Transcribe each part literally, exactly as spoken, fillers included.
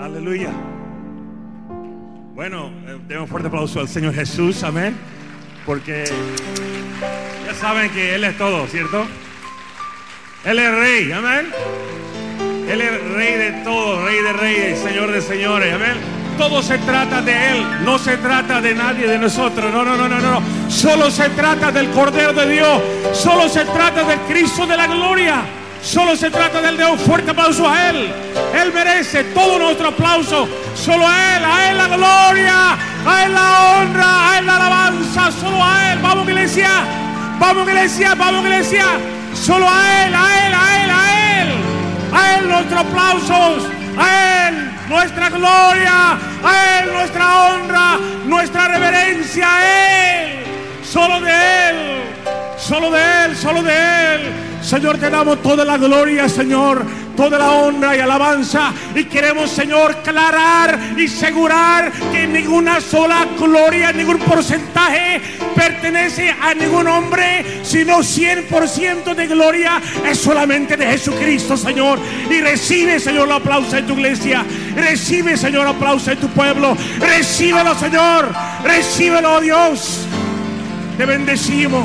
Aleluya. Bueno, eh, demos un fuerte aplauso al Señor Jesús, amén. Porque ya saben que Él es todo, ¿cierto? Él es Rey, amén. Él es Rey de todo, Rey de reyes, Señor de señores, amén. Todo se trata de Él, no se trata de nadie de nosotros. No, no, no, no, no. Solo se trata del Cordero de Dios. Solo se trata del Cristo de la gloria. Solo se trata de Él. De un fuerte aplauso a Él. Él merece todo nuestro aplauso. Solo a Él, a Él la gloria, a Él la honra, a Él la alabanza. Solo a Él. Vamos, iglesia. Vamos, iglesia. Vamos, iglesia. Solo a Él, a Él, a Él, a Él. A Él nuestros aplausos. A Él nuestra gloria, a Él nuestra honra, nuestra reverencia, a Él, solo de Él, solo de Él, solo de Él. Señor, te damos toda la gloria, Señor, toda la honra y alabanza, y queremos, Señor, aclarar y asegurar que ninguna sola gloria, ningún porcentaje pertenece a ningún hombre, sino cien por ciento de gloria es solamente de Jesucristo, Señor. Y recibe, Señor, el aplauso de tu iglesia, recibe, Señor, el aplauso de tu pueblo, recíbelo, Señor, recíbelo, Dios. Te bendecimos.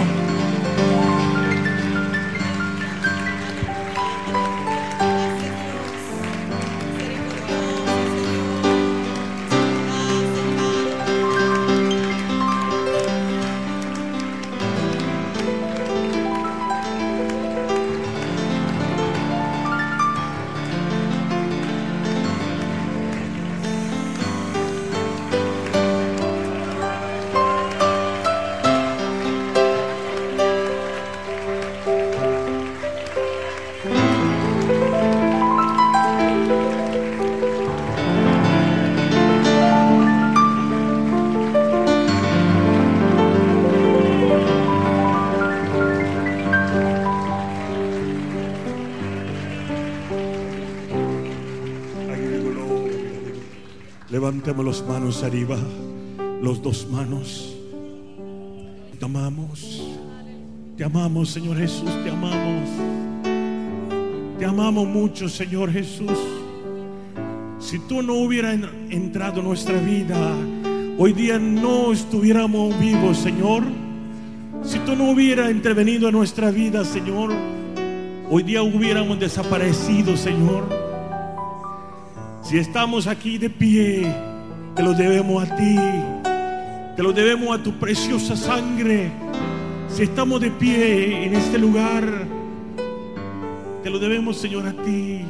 Levantemos las manos arriba, los dos manos. Te amamos, te amamos, Señor Jesús, te amamos. Te amamos mucho, Señor Jesús. Si tú no hubieras entrado en nuestra vida, hoy día no estuviéramos vivos, Señor. Si tú no hubieras intervenido en nuestra vida, Señor, hoy día hubiéramos desaparecido, Señor. Si estamos aquí de pie, te lo debemos a ti, te lo debemos a tu preciosa sangre. Si estamos de pie en este lugar, te lo debemos, Señor, a ti,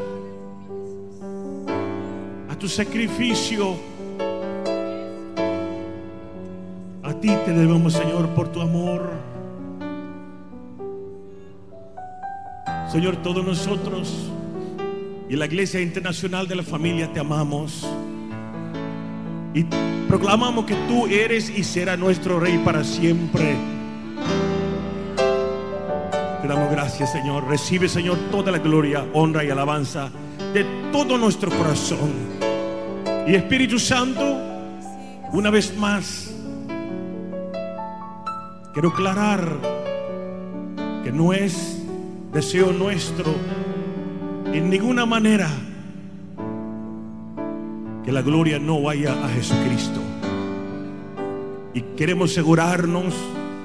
a tu sacrificio. A ti te debemos, Señor, por tu amor. Señor, todos nosotros y la Iglesia Internacional de la Familia te amamos y proclamamos que tú eres y serás nuestro Rey para siempre. Te damos gracias, Señor. Recibe, Señor, toda la gloria, honra y alabanza de todo nuestro corazón. Y Espíritu Santo, una vez más quiero aclarar que no es deseo nuestro en ninguna manera que la gloria no vaya a Jesucristo. Y queremos asegurarnos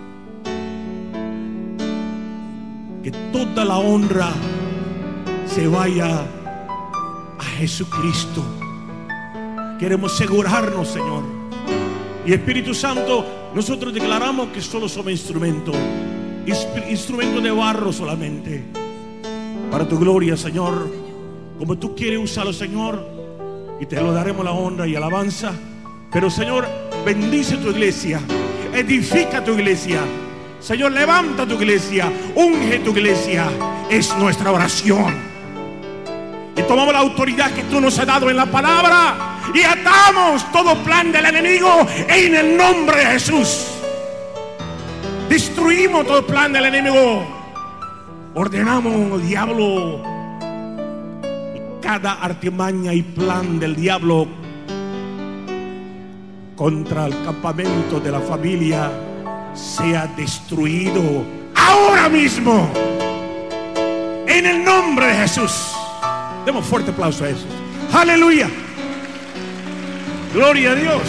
que toda la honra se vaya a Jesucristo. Queremos asegurarnos, Señor. Y Espíritu Santo, nosotros declaramos que solo somos instrumentos, instrumentos de barro solamente, para tu gloria, Señor, como tú quieres usarlo, Señor, y te lo daremos la honra y alabanza. Pero, Señor, bendice tu iglesia, edifica tu iglesia, Señor, levanta tu iglesia, unge tu iglesia. Es nuestra oración. Y tomamos la autoridad que tú nos has dado en la palabra y atamos todo plan del enemigo en el nombre de Jesús. Destruimos todo plan del enemigo. Ordenamos al diablo y cada artimaña y plan del diablo contra el campamento de la familia sea destruido ahora mismo en el nombre de Jesús. Demos fuerte aplauso a Jesús. Aleluya. Gloria a Dios.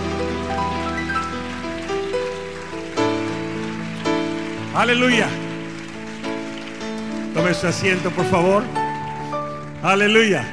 Aleluya. Tome su asiento, por favor. Aleluya.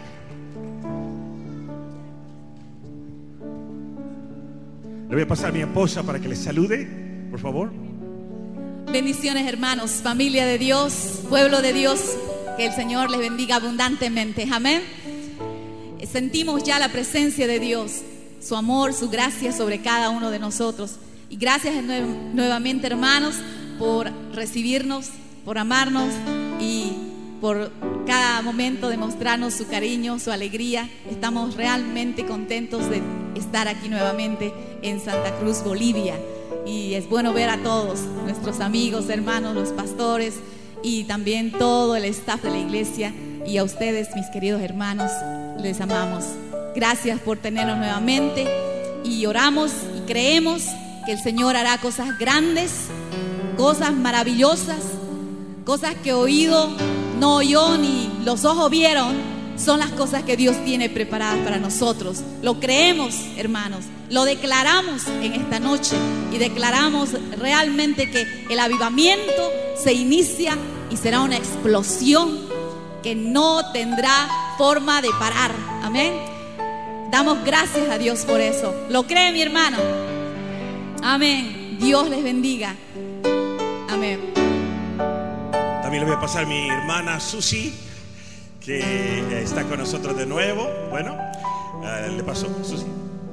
Le voy a pasar a mi esposa para que le salude, por favor. Bendiciones, hermanos, familia de Dios, pueblo de Dios, que el Señor les bendiga abundantemente. Amén. Sentimos ya la presencia de Dios, su amor, su gracia sobre cada uno de nosotros. Y gracias nuevamente, hermanos, por recibirnos, por amarnos y por cada momento demostrarnos su cariño, su alegría. Estamos realmente contentos de estar aquí nuevamente en Santa Cruz, Bolivia. Y es bueno ver a todos nuestros amigos, hermanos, los pastores y también todo el staff de la iglesia. Y a ustedes, mis queridos hermanos, les amamos. Gracias por tenernos nuevamente y oramos y creemos que el Señor hará cosas grandes, cosas maravillosas, cosas que oído no oyó ni los ojos vieron. Son las cosas que Dios tiene preparadas para nosotros. Lo creemos, hermanos, lo declaramos en esta noche y declaramos realmente que el avivamiento se inicia y será una explosión que no tendrá forma de parar. Amén. Damos gracias a Dios por eso. ¿Lo cree, mi hermano? Amén. Dios les bendiga. Amén. También le voy a pasar a mi hermana Susi, que está con nosotros de nuevo. Bueno, uh, le paso, Susi.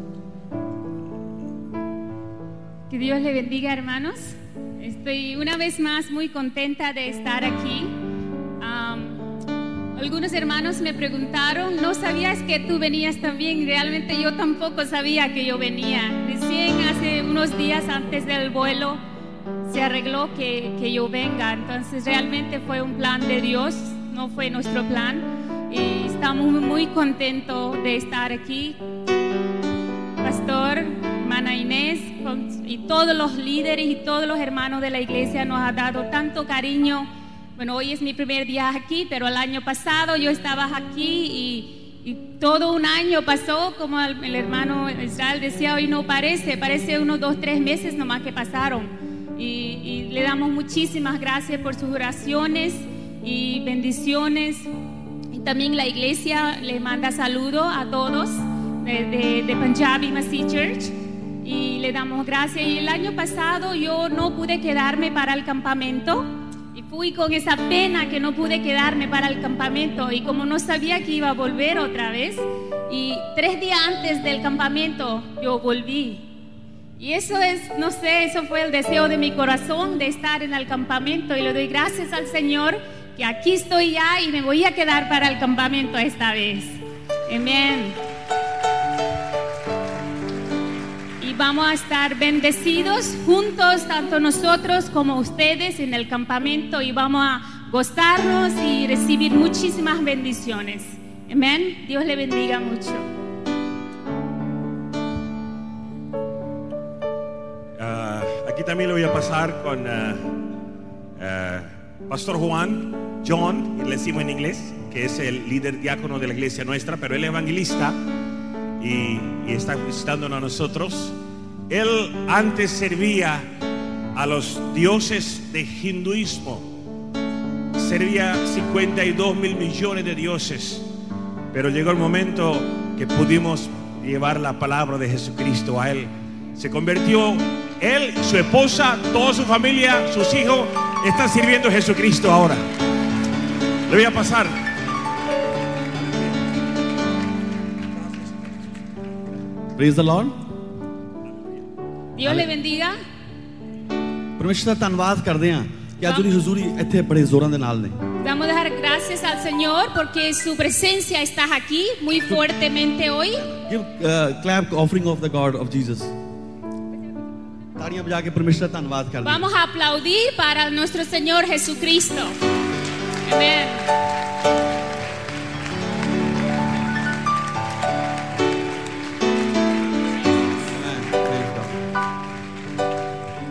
Que Dios le bendiga, hermanos. Estoy una vez más muy contenta de estar aquí. Um, algunos hermanos me preguntaron, ¿no sabías que tú venías también? Realmente yo tampoco sabía que yo venía. Recién hace unos días antes del vuelo se arregló que, que yo venga. Entonces realmente fue un plan de Dios, no fue nuestro plan. Y estamos muy contentos de estar aquí. Pastor, hermana Inés y todos los líderes y todos los hermanos de la iglesia nos han dado tanto cariño. Bueno, hoy es mi primer día aquí, pero el año pasado yo estaba aquí y, y todo un año pasó, como el, el hermano Israel decía, hoy no parece, parece unos dos, tres meses nomás que pasaron. Y, y le damos muchísimas gracias por sus oraciones y bendiciones. Y también la iglesia le manda saludos a todos de, de, de Punjabi Masih Church y le damos gracias. Y el año pasado yo no pude quedarme para el campamento y fui con esa pena que no pude quedarme para el campamento, y como no sabía que iba a volver otra vez, y tres días antes del campamento yo volví. Y eso es, no sé, eso fue el deseo de mi corazón, de estar en el campamento, y le doy gracias al Señor que aquí estoy ya y me voy a quedar para el campamento esta vez. Amén. Y vamos a estar bendecidos juntos, tanto nosotros como ustedes en el campamento, y vamos a gozarnos y recibir muchísimas bendiciones. Amén. Dios le bendiga mucho. Uh, aquí también lo voy a pasar con uh, uh, Pastor Juan, John, y le decimos en inglés, que es el líder diácono de la iglesia nuestra, pero él es evangelista y, y está visitándonos a nosotros. Él antes servía a los dioses de hinduismo, servía cincuenta y dos mil millones de dioses, pero llegó el momento que pudimos llevar la palabra de Jesucristo a él. Se convirtió él, su esposa, toda su familia, sus hijos están sirviendo a Jesucristo ahora. Le voy a pasar. Praise the Lord. Dios le bendiga. परमेश्वर ਦਾ ਧੰਨਵਾਦ ਕਰਦੇ ਹਾਂ ਕਿ ਅੱਜ ਦੀ ਹਜ਼ੂਰੀ ਇੱਥੇ ਬੜੇ ਜ਼ੋਰਾਂ ਦੇ ਨਾਲ ਨੇ. Vamos a dar gracias al Señor porque su presencia está aquí muy fuertemente hoy. Give uh, clap offering of the God of Jesus. ਤਾੜੀਆਂ ਵਜਾ ਕੇ ਪਰਮੇਸ਼ਰ ਦਾ ਧੰਨਵਾਦ ਕਰਦੇ ਹਾਂ. Vamos a aplaudir para nuestro Señor Jesucristo. Amén.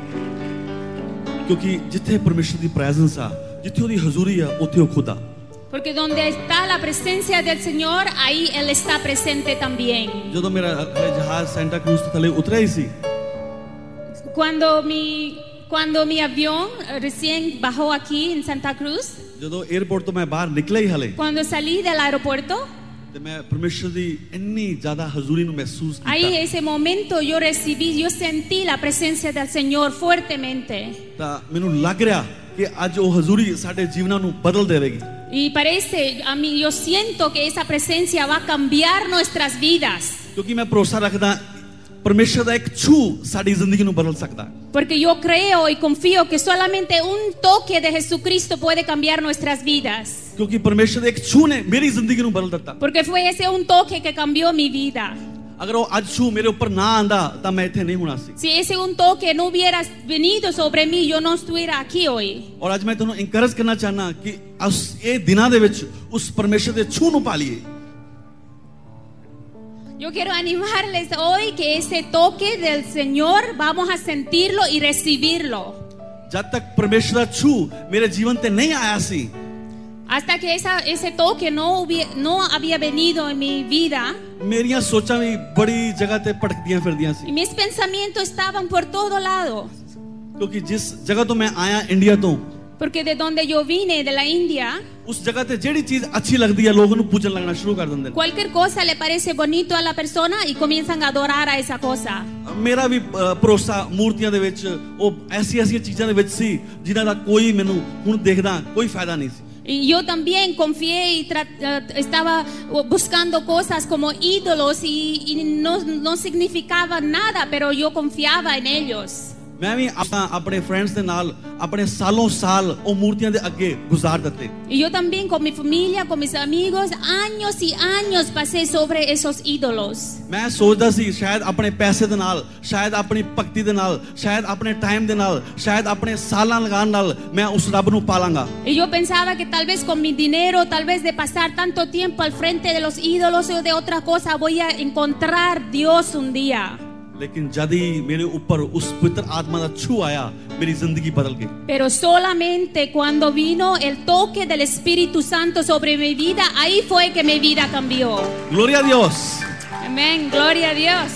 क्योंकि जिथे परमेश्वर की प्रेजेंस आ, जिथे उसकी हजूरी आ, उथे वो खुद आ. Porque donde está la presencia del Señor, ahí Él está presente también. ਜਦੋਂ ਮੇਰਾ ਜਹਾਜ਼ ਸੈਂਟਾ ਕਰੂਜ਼ ਤੋਂ ਥੱਲੇ ਉਤਰਿਆ ਹੀ ਸੀ, Cuando mi, cuando mi avión recién bajó aquí en Santa Cruz, ਜਦੋਂ 에어ਪੋਰਟ ਤੋਂ ਮੈਂ ਬਾਹਰ ਨਿਕਲਿਆ ਹੀ ਹਲੇ, cuando salí del aeropuerto, ਤੇ ਮੈਂ ਪਰਮੇਸ਼ਰ ਦੀ ਇੰਨੀ ਜ਼ਿਆਦਾ ਹਜ਼ੂਰੀ ਨੂੰ ਮਹਿਸੂਸ ahí ਕੀਤਾ, ese momento yo recibí, yo sentí la presencia del Señor fuertemente. ਤਾਂ ਮੈਨੂੰ ਲੱਗ ਰਿਹਾ ਕਿ ਅੱਜ ਉਹ ਹਜ਼ੂਰੀ ਸਾਡੇ ਜੀਵਨਾਂ ਨੂੰ ਬਦਲ ਦੇਵੇਗੀ। Y parece, a mí yo siento que esa presencia va a cambiar nuestras vidas. ਕਿਉਂਕਿ ਮੈਂ ਭਰੋਸਾ ਰੱਖਦਾ ਪਰਮੇਸ਼ਰ ਦਾ ਇੱਕ ਛੂ ਸਾਡੀ ਜ਼ਿੰਦਗੀ ਨੂੰ ਬਦਲ ਸਕਦਾ। Porque yo creo y confío que solamente un toque de Jesucristo puede cambiar nuestras vidas. ਕਿਉਂਕਿ ਪਰਮੇਸ਼ਰ ਦੇ ਇੱਕ ਛੂ ਨੇ ਮੇਰੀ ਜ਼ਿੰਦਗੀ ਨੂੰ ਬਦਲ ਦਿੱਤਾ। Porque fue ese un toque que cambió mi vida. ਅਗਰ ਉਹ ਅੱਜ ਛੂ ਮੇਰੇ ਉੱਪਰ ਨਾ ਆਂਦਾ ਤਾਂ ਮੈਂ ਇੱਥੇ ਨਹੀਂ ਹੋਣਾ ਸੀ। Si ese un toque no hubiera venido sobre mí, yo no estuviera aquí hoy. ਔਰ ਅੱਜ ਮੈਂ ਤੁਹਾਨੂੰ ਇਨਕਰੇਜ ਕਰਨਾ ਚਾਹਨਾ ਕਿ ਉਸ ਇਹ ਦਿਨਾਂ ਦੇ ਵਿੱਚ ਉਸ ਪਰਮੇਸ਼ਰ ਦੇ ਛੂ ਨੂੰ ਪਾ ਲਈਏ। Yo quiero animarles hoy que ese toque del Señor vamos a sentirlo y recibirlo. ਜਦ ਤੱਕ ਪਰਮੇਸ਼ਰ ਦਾ ਛੂ ਮੇਰੇ ਜੀਵਨ ਤੇ ਨਹੀਂ ਆਇਆ ਸੀ, Hasta que esa, ese toque no, hubiera, no había venido en mi vida, ਮੇਰੀਆਂ ਸੋਚਾਂ ਵੀ ਬੜੀ ਜਗ੍ਹਾ ਤੇ ਭਟਕਦੀਆਂ ਫਿਰਦੀਆਂ ਸੀ। y mis pensamientos estaban por todo lado. ਕਿਉਂਕਿ ਜਿਸ ਜਗ੍ਹਾ ਤੋਂ ਮੈਂ ਆਇਆ ਇੰਡੀਆ ਤੋਂ, Porque de donde yo vine, de la India, ਉਸ ਜਗ੍ਹਾ ਤੇ ਜਿਹੜੀ ਚੀਜ਼ ਅੱਛੀ ਲੱਗਦੀ ਹੈ ਲੋਕ ਉਹਨੂੰ ਪੂਜਣ ਲੱਗਣਾ ਸ਼ੁਰੂ ਕਰ ਦਿੰਦੇ ਨੇ। cualquier cosa le parece bonito a la persona y comienzan a adorar a esa cosa. ਮੇਰਾ ਵੀ ਅ, ਭਰੋਸਾ ਮੂਰਤੀਆਂ ਦੇ ਵਿੱਚ, ਉਹ ਐਸੀ ਐਸੀਆਂ ਚੀਜ਼ਾਂ ਦੇ ਵਿੱਚ ਸੀ ਜਿਨ੍ਹਾਂ ਦਾ ਕੋਈ ਮੈਨੂੰ ਹੁਣ ਦੇਖਦਾ ਕੋਈ ਫਾਇਦਾ ਨਹੀਂ ਸੀ। Y yo también confié y tra- uh, estaba buscando cosas como ídolos y, y no, no significaban nada, pero yo confiaba en ellos. ਮੈਂ ਵੀ ਆਪਣਾ ਆਪਣੇ ਫਰੈਂਡਸ ਦੇ ਨਾਲ ਆਪਣੇ ਸਾਲੋਂ ਸਾਲ ਉਹ ਮੂਰਤੀਆਂ ਦੇ ਅੱਗੇ ਗੁਜ਼ਾਰ ਦਿੱਤੇ। Y yo también con mi familia, con mis amigos, años y años pasé sobre esos ídolos. ਮੈਂ ਸੋਚਦਾ ਸੀ ਸ਼ਾਇਦ ਆਪਣੇ ਪੈਸੇ ਦੇ ਨਾਲ, ਸ਼ਾਇਦ ਆਪਣੀ ਭਗਤੀ ਦੇ ਨਾਲ, ਸ਼ਾਇਦ ਆਪਣੇ ਟਾਈਮ ਦੇ ਨਾਲ, ਸ਼ਾਇਦ ਆਪਣੇ ਸਾਲਾਂ ਲਗਾਉਣ ਨਾਲ ਮੈਂ ਉਸ ਰੱਬ ਨੂੰ ਪਾਲਾਂਗਾ। Y yo pensaba que tal vez con mi dinero, tal vez de pasar tanto tiempo al frente de los ídolos o de otra cosa, voy a encontrar Dios un día. ਲੇਕਿਨ ਜਦ ਹੀ ਮੇਰੇ ਉੱਪਰ ਉਸ ਪਵਿੱਤਰ ਆਤਮਾ ਦਾ ਛੂ ਆਇਆ, ਮੇਰੀ ਜ਼ਿੰਦਗੀ ਬਦਲ ਗਈ। Pero solamente cuando vino el toque del Espíritu Santo sobre mi vida, ahí fue que mi vida cambió. Gloria a Dios. Amén, gloria a Dios.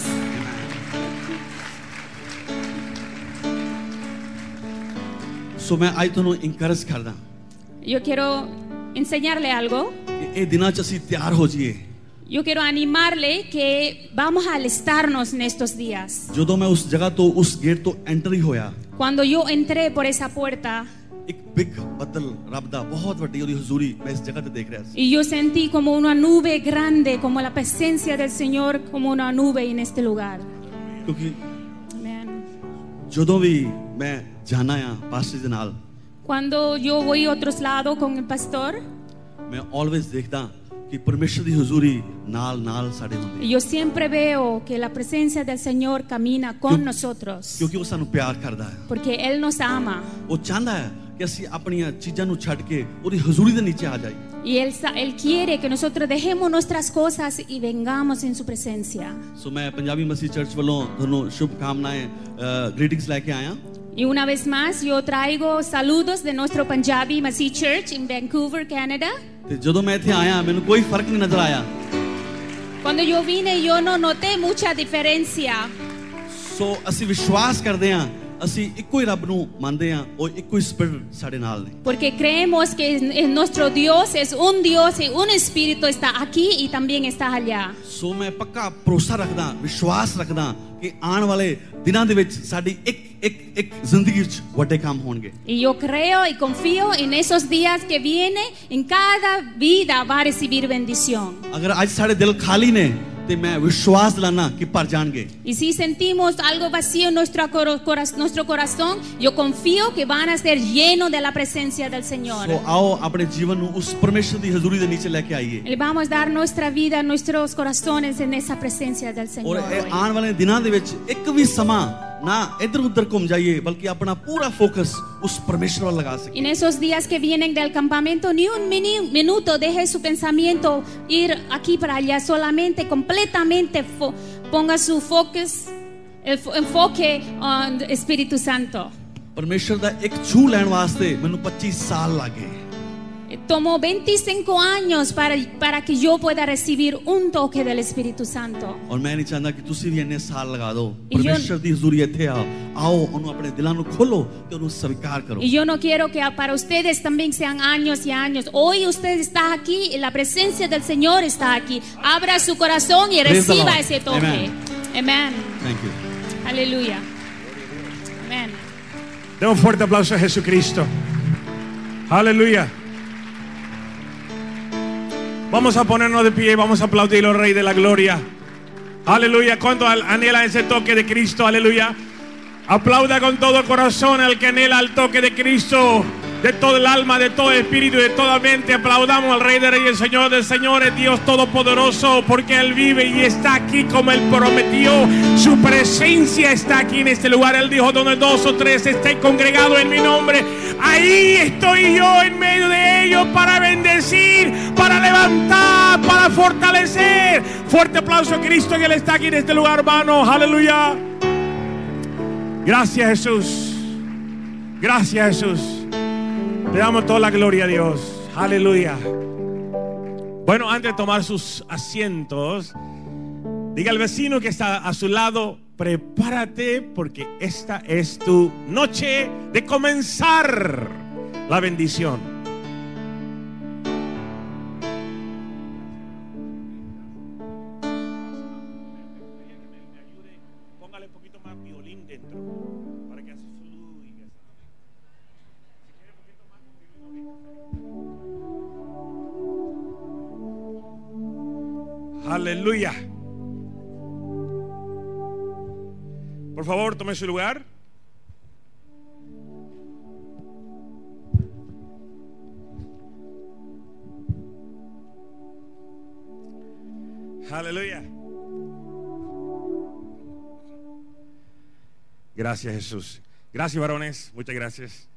ਸੋ ਮੈਂ ਅੱਜ ਤੁਹਾਨੂੰ ਇਨਕਰੇਜ ਕਰਦਾ Yo quiero enseñarle algo. ਕਿ ਇਹ ਦਿਨਾਂ 'ਚ ਅਸੀਂ ਤਿਆਰ ਹੋ ਜਾਈਏ। Yo quiero animarle que vamos a alistarnos en estos días. ਜਦੋਂ ਮੈਂ ਉਸ ਜਗ੍ਹਾ ਤੋਂ ਉਸ ਗੇਟ ਤੋਂ ਐਂਟਰ ਹੀ ਹੋਇਆ, Cuando yo entré por esa puerta ਇੱਕ ਬਿਗ ਬੱਦਲ ਰੱਬ ਦਾ ਬਹੁਤ ਵੱਡੀ ਉਹਦੀ ਹਜ਼ੂਰੀ ਮੈਂ ਇਸ ਜਗ੍ਹਾ ਤੇ ਦੇਖ ਰਿਹਾ ਸੀ। y yo sentí como una nube grande, como la presencia del Señor, como una nube en este lugar. ਕਿਉਂਕਿ Amén. ਜਦੋਂ ਵੀ ਮੈਂ ਜਾਣਾ ਆ ਪਾਸਟਰ ਦੇ ਨਾਲ, Cuando yo voy a otros lados con el pastor, ਮੈਂ ਆਲਵੇਜ਼ ਦੇਖਦਾ ਕਿ ਪਰਮੇਸ਼ਰ ਦੀ ਹਜ਼ੂਰੀ ਨਾਲ ਨਾਲ ਸਾਡੇ ਹੁੰਦੀ ਹੈ। yo siempre veo que la presencia del Señor camina con Yo- nosotros, ਕਿਉਂਕਿ ਉਹ ਸਾਨੂੰ ਪਿਆਰ ਕਰਦਾ ਹੈ। porque Él nos ama. ਉਹ ਚਾਹੁੰਦਾ ਹੈ ਕਿ ਅਸੀਂ ਆਪਣੀਆਂ ਚੀਜ਼ਾਂ ਨੂੰ ਛੱਡ ਕੇ ਉਹਦੀ ਹਜ਼ੂਰੀ ਦੇ ਨੀਚੇ ਆ ਜਾਈਏ। Y él, sa- él quiere que nosotros dejemos nuestras cosas y vengamos en su presencia. ਸੋ ਮੈਂ ਪੰਜਾਬੀ ਮਸੀਹ ਚਰਚ ਵੱਲੋਂ ਤੁਹਾਨੂੰ ਸ਼ੁਭ ਕਾਮਨਾएं ਗ੍ਰੀਟਿੰਗਸ ਲੈ ਕੇ ਆਇਆ। Y una vez más yo traigo saludos de nuestro Punjabi Masih Church in Vancouver, Canada. ਤੇ ਜਦੋਂ ਮੈਂ ਇੱਥੇ ਆਇਆ ਮੈਨੂੰ ਕੋਈ ਫਰਕ ਨਹੀਂ ਨਜ਼ਰ ਆਇਆ। Cuando yo vine yo no noté mucha diferencia, ਸੋ ਅਸੀਂ ਵਿਸ਼ਵਾਸ ਕਰਦੇ ਹਾਂ, ਅਸੀਂ ਇੱਕੋ ਹੀ ਰੱਬ ਨੂੰ ਮੰਨਦੇ ਹਾਂ, ਉਹ ਇੱਕੋ ਹੀ ਸਪਿਰਿਟ ਸਾਡੇ ਨਾਲ ਨੇ। porque creemos que es- es nuestro Dios es un Dios y un Espíritu está aquí y también está allá. ਸੋ ਮੈਂ ਪੱਕਾ ਭਰੋਸਾ ਰੱਖਦਾ, ਵਿਸ਼ਵਾਸ ਰੱਖਦਾ ਕਿ ਆਉਣ ਵਾਲੇ ਦਿਨਾਂ ਦੇ ਵਿੱਚ ਸਾਡੀ ਇੱਕ ਇੱਕ ਇੱਕ ਜ਼ਿੰਦਗੀ ਵਿੱਚ ਵੱਡੇ ਕੰਮ ਹੋਣਗੇ। Y yo creo y confío en esos días que vienen, en cada vida va a recibir bendición. ਅਗਰ ਅੱਜ ਸਾਡੇ ਦਿਲ ਖਾਲੀ ਨੇ ਤੇ ਮੈਂ ਵਿਸ਼ਵਾਸ ਦਿਲਾਨਾ ਕਿ ਭਰ ਜਾਣਗੇ। Y si sentimos algo vacío en nuestro, coro- cora- nuestro corazón, yo confío que van a ser llenos de la presencia del Señor. ਸੋ ਆਓ ਆਪਣੇ ਜੀਵਨ ਨੂੰ ਉਸ ਪਰਮੇਸ਼ਰ ਦੀ ਹਜ਼ੂਰੀ ਦੇ ਨੀਚੇ ਲੈ ਕੇ ਆਈਏ। Le vamos a dar nuestra vida, nuestros corazones en esa presencia del ਔਰ Señor. ਇਹ hoy. ਆਉਣ ਵਾਲੇ ਦਿਨਾਂ ਦੇ ਵਿੱਚ ਇੱਕ ਵੀ ਸਮਾਂ ਨਾ ਇੱਧਰ ਉੱਧਰ ਘੁੰਮ ਜਾਈਏ, ਬਲਕਿ ਆਪਣਾ ਪੂਰਾ ਫੋਕਸ ਉਸ ਪਰਮੇਸ਼ਰ ਵੱਲ ਲਗਾ ਸਕੀਏ। En esos días que vienen del campamento, ni un mini- minuto deje su pensamiento ir aquí para allá, solamente completamente fo- ponga su focus, el fo- enfoque en Espíritu Santo. ਪਰਮੇਸ਼ਰ ਦਾ ਇੱਕ ਛੂ ਲੈਣ ਵਾਸਤੇ ਮੈਨੂੰ ਪੱਚੀ ਸਾਲ ਲੱਗੇ। tomó veinticinco años para, para que yo pueda recibir un toque del Espíritu Santo. और मैं नहीं चाहता कि तुसी भी इन्ने साल लगा दो Y yo- परमेश्वर दी हਜ਼ੂਰੀ ਇੱਥੇ आओ आओ ਉਹਨੂੰ ਆਪਣੇ ਦਿਲਾਂ ਨੂੰ ਖੋਲੋ ਤੇ ਉਹਨੂੰ ਸਵੀਕਾਰ ਕਰੋ Y yo no quiero que para ustedes también sean años y años. Hoy usted está aquí y la presencia del Señor está aquí. Abra su corazón y Praise the reciba Lord. ese toque. Amen. Amén. Thank you. Aleluya. Amén. Den un fuerte aplauso a Jesucristo. Aleluya. Vamos a ponernos de pie y vamos a aplaudir al Rey de la Gloria. Aleluya. ¿Cuánto anhela ese toque de Cristo? Aleluya. Aplauda con todo corazón al que anhela el toque de Cristo. De todo el alma, de todo el espíritu, de toda mente. Aplaudamos al Rey de Reyes, Señor de Señores, Dios Todopoderoso, porque Él vive y está aquí como Él prometió. Su presencia está aquí en este lugar. Él dijo: donde dos o tres estén congregados en mi nombre, ahí estoy yo en medio de ellos para bendecir, para levantar, para fortalecer. Fuerte aplauso a Cristo, que Él está aquí en este lugar, hermano. Aleluya. Gracias, Jesús. Gracias, Jesús. Le damos toda la gloria a Dios. Aleluya. Bueno, antes de tomar sus asientos, diga al vecino que está a su lado: prepárate, porque esta es tu noche de comenzar la bendición. Póngale un poquito más violín dentro para que así fluya. Aleluya. Por favor, tome su lugar. Aleluya. Gracias, Jesús. Gracias, varones. Muchas gracias.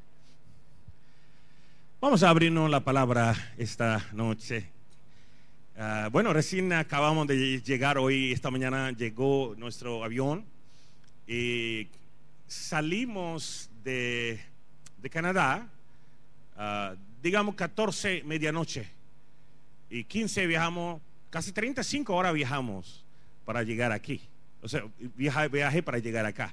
Vamos a abrirnos la palabra esta noche. Uh, bueno, recién acabamos de llegar hoy. Esta mañana llegó nuestro avión y salimos de, de Canadá, uh, digamos catorce medianoche, y quince viajamos, casi treinta y cinco horas viajamos para llegar aquí. O sea, viaje, viaje para llegar acá.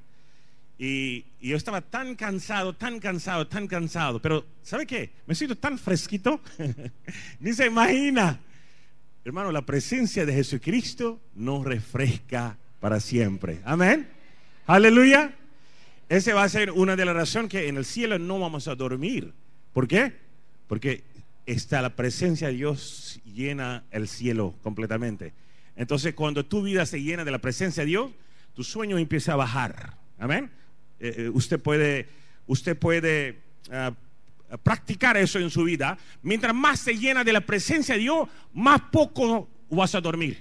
Y, y yo estaba tan cansado, tan cansado, tan cansado. Pero, ¿sabe qué? Me siento tan fresquito. Ni se imagina. Hermano, la presencia de Jesucristo nos refresca para siempre. Amén. Aleluya. Esa va a ser una de las razones que en el cielo no vamos a dormir. ¿Por qué? Porque está la presencia de Dios llena el cielo completamente. Entonces, cuando tu vida se llena de la presencia de Dios, tu sueño empieza a bajar. Amén. Eh, usted puede, usted puede uh, practicar eso en su vida. Mientras más se llena de la presencia de Dios, más poco vas a dormir.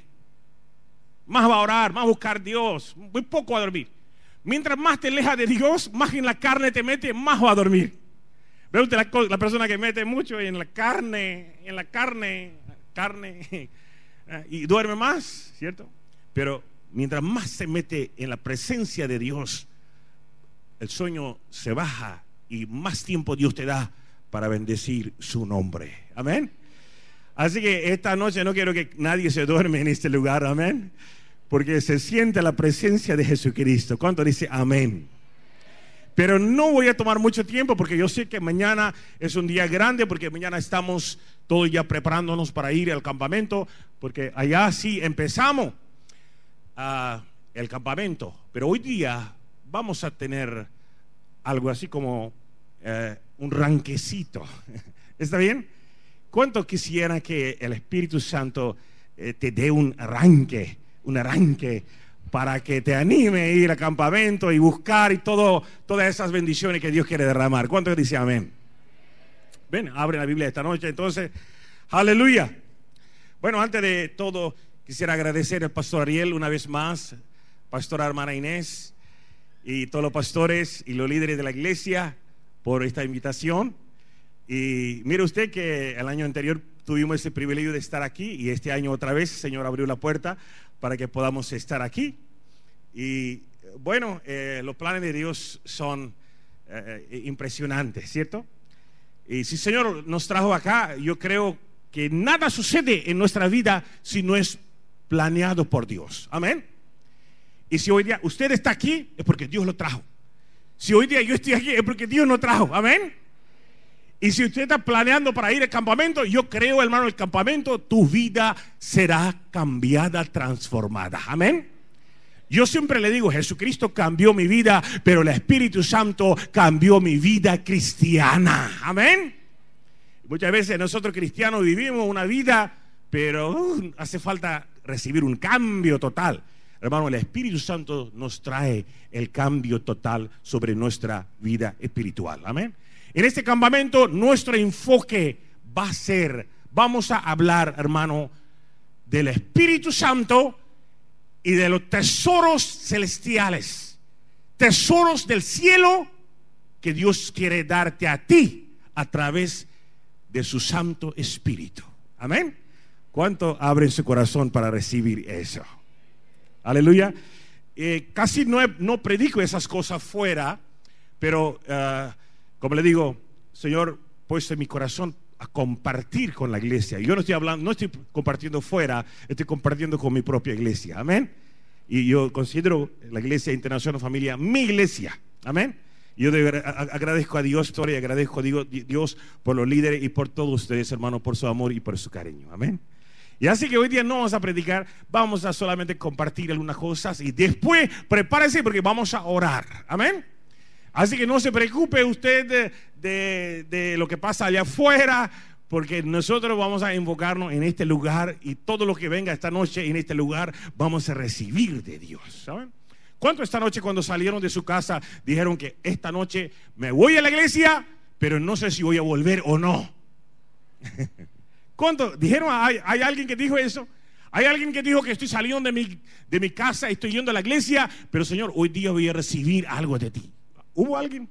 Más va a orar, más a buscar a Dios. Muy poco va a dormir. Mientras más te alejas de Dios, más en la carne te mete, más va a dormir. Ve usted la, la persona que mete mucho en la carne, en la carne, carne, y duerme más, ¿cierto? Pero mientras más se mete en la presencia de Dios, el sueño se baja y más tiempo Dios te da para bendecir su nombre. Amén. Así que esta noche no quiero que nadie se duerme en este lugar. Amén. Porque se siente la presencia de Jesucristo. ¿Cuánto dice amén? Pero no voy a tomar mucho tiempo, porque yo sé que mañana es un día grande, porque mañana estamos todos ya preparándonos para ir al campamento, porque allá sí empezamos uh, el campamento. Pero hoy día vamos a tener algo así como eh, un ranquecito. ¿Está bien? ¿Cuánto quisiera que el Espíritu Santo eh, te dé un arranque, un arranque para que te anime a ir al campamento y buscar y todo, todas esas bendiciones que Dios quiere derramar? ¿Cuánto dice amén? Ven, abre la Biblia esta noche entonces. Aleluya. Bueno, antes de todo quisiera agradecer al pastor Ariel una vez más, pastora hermana Inés, y todos los pastores y los líderes de la iglesia por esta invitación. Y mire usted que el año anterior tuvimos ese privilegio de estar aquí, y este año otra vez el Señor abrió la puerta para que podamos estar aquí. Y bueno, eh, los planes de Dios son eh, impresionantes, ¿cierto? Y si el Señor nos trajo acá, yo creo que nada sucede en nuestra vida si no es planeado por Dios. Amén. Y si hoy día usted está aquí, es porque Dios lo trajo. Si hoy día yo estoy aquí, es porque Dios nos trajo. Amén. Y si usted está planeando para ir al campamento, yo creo, hermano, el campamento, tu vida será cambiada, transformada. Amén. Yo siempre le digo, Jesucristo cambió mi vida, pero el Espíritu Santo cambió mi vida cristiana. Amén. Muchas veces nosotros cristianos vivimos una vida, pero uh, hace falta recibir un cambio total. Hermano, el Espíritu Santo nos trae el cambio total sobre nuestra vida espiritual. Amén. En este campamento nuestro enfoque va a ser, vamos a hablar, hermano, del Espíritu Santo y de los tesoros celestiales, tesoros del cielo que Dios quiere darte a ti a través de su Santo Espíritu. Amén. ¿Cuánto abren su corazón para recibir eso? Aleluya. Eh, casi no, he, no predico esas cosas fuera, pero uh, como le digo, Señor, puesto en mi corazón a compartir con la iglesia. Yo no estoy hablando, no estoy compartiendo fuera, estoy compartiendo con mi propia iglesia. Amén. Y yo considero la Iglesia Internacional Familia mi iglesia. Amén. Yo de, agradezco a Dios, y agradezco a Dios, Dios por los líderes y por todos ustedes, hermanos, por su amor y por su cariño. Amén. Y así que hoy día no vamos a predicar, vamos a solamente compartir algunas cosas y después prepárese porque vamos a orar. Amén. Así que no se preocupe usted de, de, de lo que pasa allá afuera, porque nosotros vamos a invocarnos en este lugar y todo lo que venga esta noche en este lugar vamos a recibir de Dios. ¿Saben? ¿Cuántos esta noche cuando salieron de su casa dijeron que esta noche me voy a la iglesia, pero no sé si voy a volver o no? ¿Cuántos dijeron? ¿Hay, hay alguien que dijo eso? Hay alguien que dijo que estoy saliendo de mi, de mi casa y estoy yendo a la iglesia, pero Señor, hoy día voy a recibir algo de ti. ¿Hubo alguien?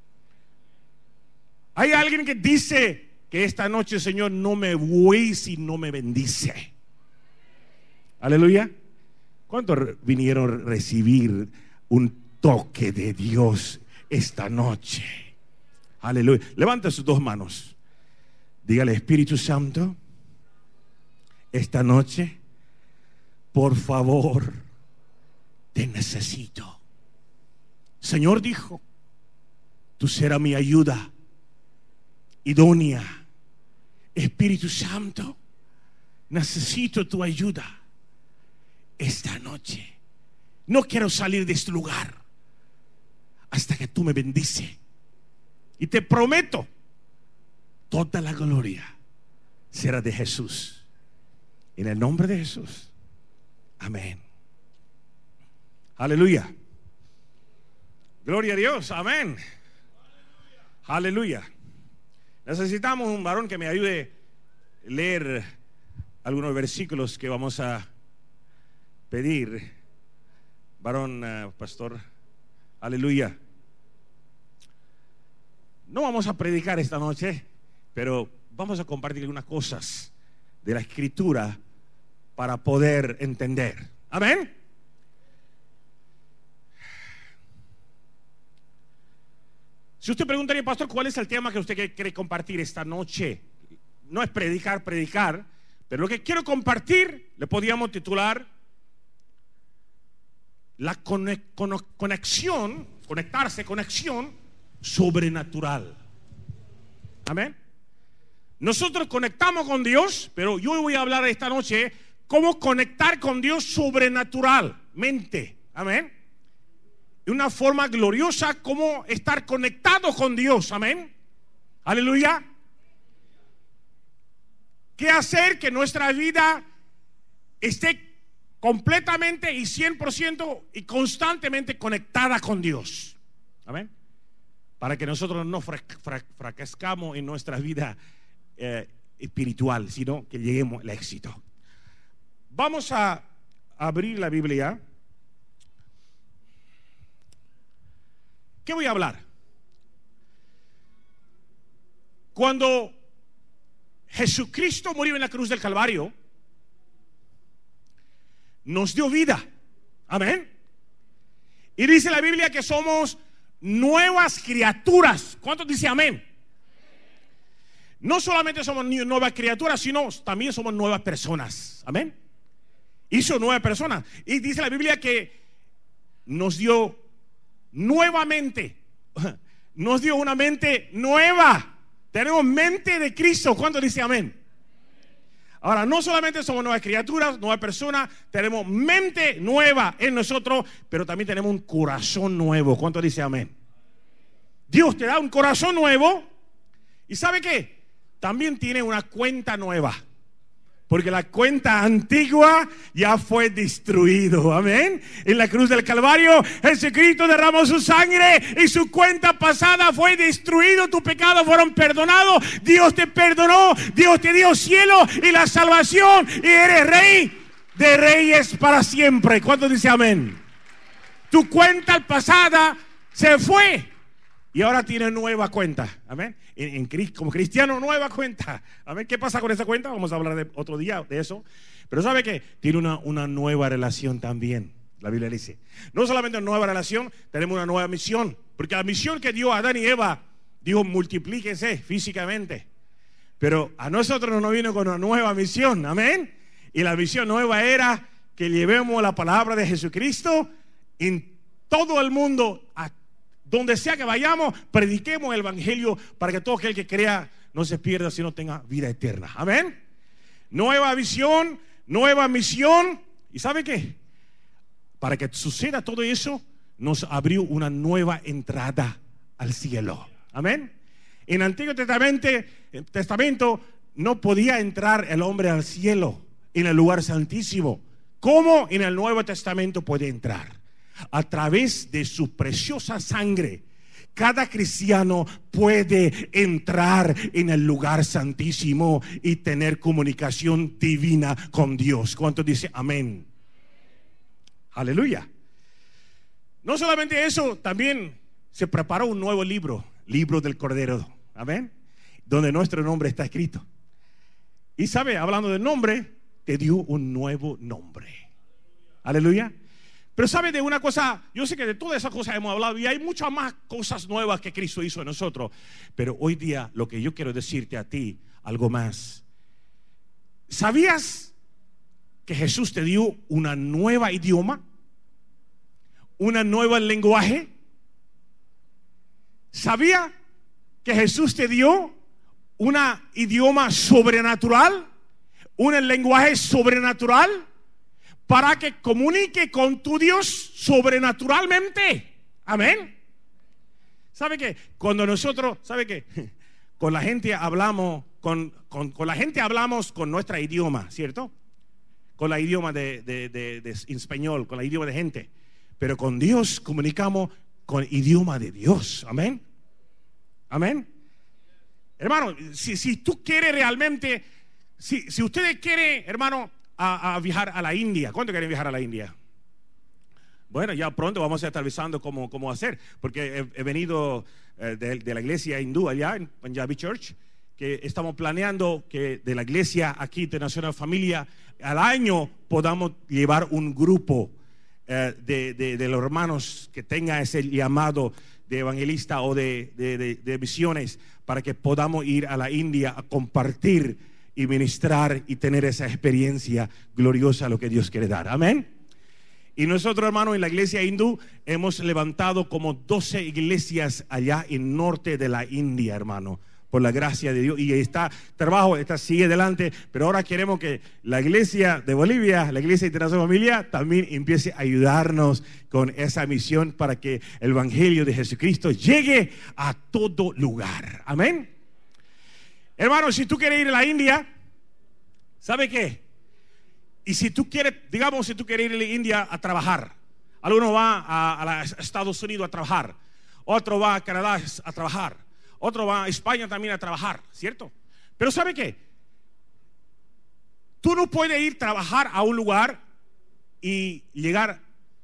Hay alguien que dice que esta noche, Señor, no me voy si no me bendice. Aleluya. ¿Cuántos vinieron a recibir un toque de Dios esta noche? Aleluya. Levanta sus dos manos. Dígale, Espíritu Santo, esta noche, por favor, te necesito. Señor dijo, tú serás mi ayuda idónea. Espíritu Santo, necesito tu ayuda esta noche. No quiero salir de este lugar hasta que tú me bendices. Y te prometo, toda la gloria será de Jesús. En el nombre de Jesús. Amén. Aleluya. Gloria a Dios. Amén. Aleluya. Necesitamos un varón que me ayude a leer algunos versículos que vamos a pedir. Varón, uh, pastor. Aleluya. No vamos a predicar esta noche, pero vamos a compartir algunas cosas de la Escritura para poder entender. Amén. Si usted preguntaría, pastor, ¿cuál es el tema que usted quiere compartir esta noche? No es predicar, predicar, pero lo que quiero compartir le podríamos titular la conexión, conectarse, conexión sobrenatural. Amén. Nosotros conectamos con Dios, pero yo voy a hablar esta noche cómo conectar con Dios sobrenaturalmente. Amén. De una forma gloriosa, cómo estar conectado con Dios. Amén. Aleluya. ¿Qué hacer que nuestra vida esté completamente y cien por ciento y constantemente conectada con Dios? Amén. Para que nosotros no fracasemos en nuestra vida eh, espiritual, sino que lleguemos al éxito. Vamos a abrir la Biblia. ¿Qué voy a hablar? Cuando Jesucristo murió en la cruz del Calvario, nos dio vida. Amén. Y dice la Biblia que somos nuevas criaturas. ¿Cuántos dicen amén? no solamente somos nuevas criaturas, sino también somos nuevas personas. Amén. Hizo nuevas personas. Y dice la Biblia que nos dio nuevamente, nos dio una mente nueva. Tenemos mente de Cristo. ¿Cuánto dice amén? Ahora, no solamente somos nuevas criaturas, nuevas personas, tenemos mente nueva en nosotros, pero también tenemos un corazón nuevo. ¿Cuánto dice amén? Dios te da un corazón nuevo. ¿Y sabe qué? También tiene una cuenta nueva. Porque la cuenta antigua ya fue destruido. Amén. En la cruz del Calvario, Jesucristo derramó su sangre y su cuenta pasada fue destruido. Tus pecados fueron perdonados. Dios te perdonó. Dios te dio cielo y la salvación. Y eres rey de reyes para siempre. ¿Cuánto dice amén? Tu cuenta pasada se fue. Y ahora tiene nueva cuenta. Amén. En, en, como cristiano, nueva cuenta. Amén. ¿Qué pasa con esa cuenta? Vamos a hablar de otro día de eso. Pero ¿sabe qué? Tiene una, una nueva relación también. La Biblia dice. No solamente una nueva relación, tenemos una nueva misión. Porque la misión que dio a Adán y Eva, dijo multiplíquense físicamente. Pero a nosotros no nos vino con una nueva misión. Amén. Y la misión nueva era que llevemos la palabra de Jesucristo en todo el mundo, a donde sea que vayamos, prediquemos el evangelio para que todo aquel que crea no se pierda, sino tenga vida eterna. Amén. Nueva visión, nueva misión. ¿Y sabe qué? Para que suceda todo eso, nos abrió una nueva entrada al cielo. Amén. En el Antiguo Testamento, Testamento no podía entrar el hombre al cielo, en el lugar santísimo. ¿Cómo en el Nuevo Testamento puede entrar? A través de su preciosa sangre. Cada cristiano puede entrar en el lugar santísimo y tener comunicación divina con Dios. ¿Cuánto dice amén? Aleluya. No solamente eso, también se preparó un nuevo libro, libro del Cordero. Amén. Donde nuestro nombre está escrito. Y sabe, hablando del nombre, te dio un nuevo nombre. Aleluya. Pero sabe de una cosa, yo sé que de todas esas cosas hemos hablado y hay muchas más cosas nuevas que Cristo hizo en nosotros. Pero hoy día lo que yo quiero decirte a ti, algo más. ¿Sabías que Jesús te dio una nueva idioma? ¿Una nueva lenguaje? ¿Sabía que Jesús te dio un idioma sobrenatural? ¿Un lenguaje sobrenatural? Para que comunique con tu Dios sobrenaturalmente. Amén. ¿Sabe qué? Cuando nosotros, ¿sabe qué? Con la gente hablamos, con, con, con la gente hablamos con nuestro idioma, ¿cierto? Con la idioma de, de, de, de español, con la idioma de gente. Pero con Dios comunicamos con el idioma de Dios. Amén. Amén. Hermano, si, si tú quieres realmente, si, si ustedes quieren, hermano, A, a viajar a la India. ¿Cuánto quieren viajar a la India? Bueno, ya pronto vamos a estar avisando cómo, cómo hacer. Porque he, he venido eh, de, de la iglesia hindú allá en Punjabi Church, que estamos planeando que de la iglesia aquí Internacional Familia al año podamos llevar un grupo eh, de, de, de los hermanos que tenga ese llamado de evangelista o de, de, de, de misiones, para que podamos ir a la India a compartir y ministrar y tener esa experiencia gloriosa, lo que Dios quiere dar. Amén. Y nosotros, hermanos, en la iglesia hindú hemos levantado como doce iglesias allá en norte de la India, hermano, por la gracia de Dios. Y está trabajo, está sigue adelante. Pero ahora queremos que la iglesia de Bolivia, la iglesia Internacional Familia, también empiece a ayudarnos con esa misión para que el evangelio de Jesucristo llegue a todo lugar. Amén. Hermano, si tú quieres ir a la India, ¿sabe qué? Y si tú quieres, digamos, si tú quieres ir a la India a trabajar, alguno va a, a Estados Unidos a trabajar, otro va a Canadá a trabajar, otro va a España también a trabajar, ¿cierto? Pero ¿sabe qué? Tú no puedes ir a trabajar a un lugar y llegar